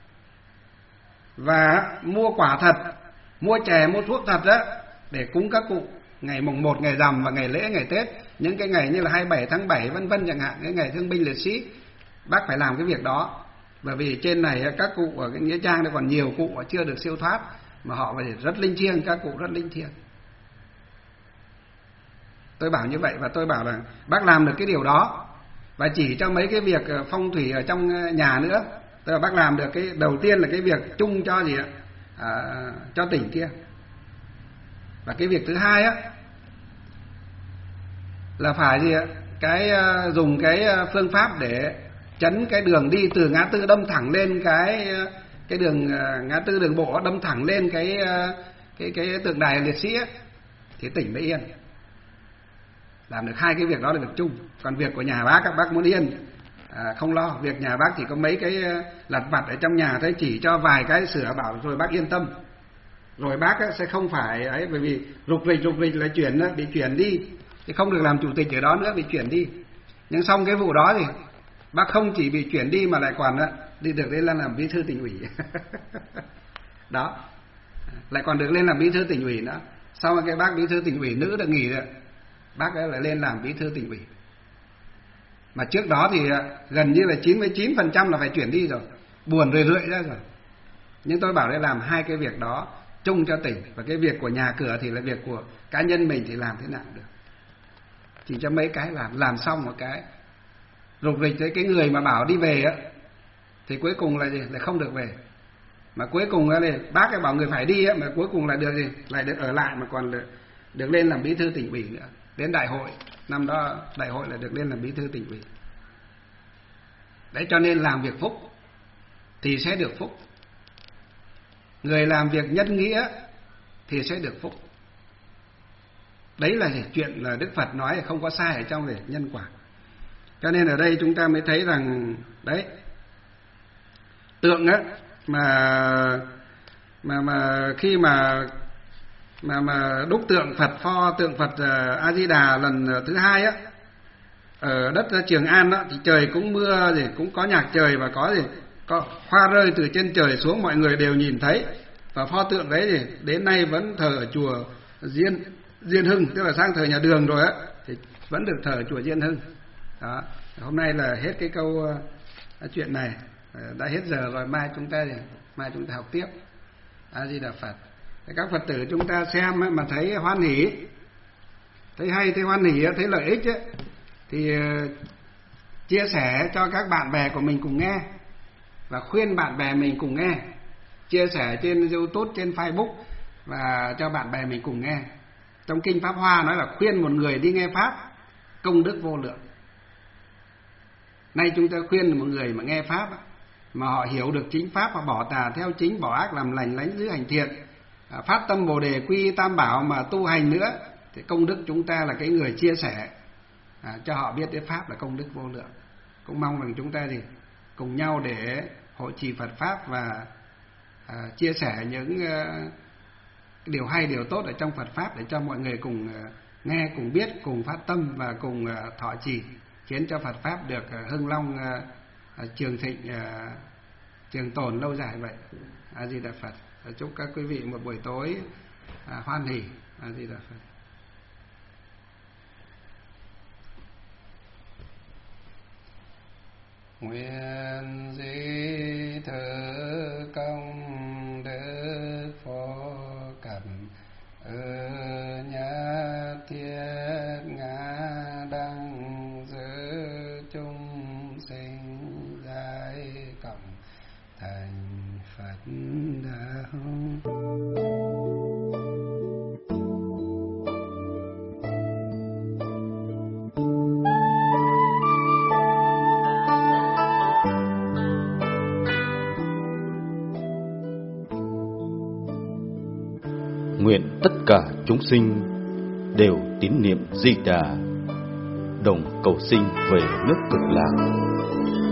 và mua quả thật, mua chè, mua thuốc thật đó, để cúng các cụ ngày mùng một, ngày rằm và ngày lễ, ngày Tết. Những cái ngày như là hai mươi bảy tháng bảy vân vân chẳng hạn, cái ngày thương binh liệt sĩ, bác phải làm cái việc đó. Bởi vì trên này các cụ ở cái nghĩa trang này còn nhiều cụ chưa được siêu thoát, mà họ phải rất linh thiêng, các cụ rất linh thiêng. Tôi bảo như vậy, và tôi bảo là bác làm được cái điều đó, và chỉ cho mấy cái việc phong thủy ở trong nhà nữa. Tức là bác làm được cái đầu tiên là cái việc chung cho gì ạ, à, cho tỉnh kia. Và cái việc thứ hai á là phải gì ạ, cái dùng cái phương pháp để chấn cái đường đi từ ngã tư đâm thẳng lên cái cái đường ngã tư đường bộ, đâm thẳng lên cái cái cái tượng đài liệt sĩ ấy, thì tỉnh mới yên. Làm được hai cái việc đó là việc chung. Còn việc của nhà bác, các bác muốn yên à, không lo. Việc nhà bác chỉ có mấy cái lặt vặt ở trong nhà thôi, chỉ cho vài cái sửa bảo rồi bác yên tâm. Rồi bác sẽ không phải ấy, bởi vì rục rịch rục rịch là chuyển, bị chuyển đi thì không được làm chủ tịch ở đó nữa, bị chuyển đi. Nhưng xong cái vụ đó thì bác không chỉ bị chuyển đi mà lại còn đi được lên làm bí thư tỉnh ủy. Đó, lại còn được lên làm bí thư tỉnh ủy nữa. Sau cái bác bí thư tỉnh ủy nữ được nghỉ rồi, bác ấy lại lên làm bí thư tỉnh ủy. Mà trước đó thì gần như là chín mươi chín phần trăm là phải chuyển đi rồi, buồn rười rượi ra rồi. Nhưng tôi bảo đây làm hai cái việc đó chung cho tỉnh, và cái việc của nhà cửa thì là việc của cá nhân mình thì làm thế nào được. Chỉ cho mấy cái làm, làm xong một cái rục rịch với cái người mà bảo đi về á, thì cuối cùng là gì, lại không được về. Mà cuối cùng là bác ấy bảo người phải đi á, mà cuối cùng là được gì, lại được ở lại, mà còn được, được lên làm bí thư tỉnh ủy nữa. Đến đại hội, năm đó đại hội là được lên làm bí thư tỉnh ủy. Đấy, cho nên làm việc phúc thì sẽ được phúc. Người làm việc nhân nghĩa thì sẽ được phúc. Đấy là chuyện là Đức Phật nói không có sai ở trong về nhân quả. Cho nên ở đây chúng ta mới thấy rằng đấy, tượng á mà mà mà khi mà mà mà đúc tượng Phật, pho tượng Phật A Di Đà lần thứ hai á, ở đất Trường An đó, thì trời cũng mưa, thì cũng có nhạc trời và có gì có hoa rơi từ trên trời xuống, mọi người đều nhìn thấy. Và pho tượng đấy thì đến nay vẫn thờ ở chùa Diên Diên Hưng, tức là sang thời nhà Đường rồi á, thì vẫn được thờ ở chùa Diên Hưng. Đó, hôm nay là hết cái câu uh, chuyện này, uh, đã hết giờ rồi, mai chúng ta mai chúng ta học tiếp. A Di Đà Phật. Các Phật tử chúng ta xem ấy, mà thấy hoan hỉ, thấy hay, thấy hoan hỉ, thấy lợi ích ấy, thì uh, chia sẻ cho các bạn bè của mình cùng nghe, và khuyên bạn bè mình cùng nghe, chia sẻ trên YouTube, trên Facebook và cho bạn bè mình cùng nghe. Trong kinh Pháp Hoa nói là khuyên một người đi nghe Pháp, công đức vô lượng. Nay chúng ta khuyên một người mà nghe Pháp mà họ hiểu được chính Pháp và bỏ tà theo chính, bỏ ác làm lành, lánh giữ hành thiện, phát tâm Bồ Đề quy Tam Bảo mà tu hành nữa, thì công đức chúng ta là cái người chia sẻ à, cho họ biết đến Pháp là công đức vô lượng. Cũng mong rằng chúng ta thì cùng nhau để hộ trì Phật Pháp và à, chia sẻ những uh, điều hay, điều tốt ở trong Phật Pháp để cho mọi người cùng uh, nghe, cùng biết, cùng phát tâm và cùng uh, thọ trì, khiến cho Phật Pháp được uh, hưng long, uh, uh, trường thịnh, uh, trường tồn lâu dài vậy. A Di Đà Phật. Chúc các quý vị một buổi tối uh, hoan hỉ. A Di Đà Phật. Nguyện di thử công đức phổ cận ư nhất thiết ngã đăng giữ chúng sinh giải cộng thành Phật đạo. Nguyện tất cả chúng sinh đều tín niệm Di Đà, đồng cầu sinh về nước Cực Lạc.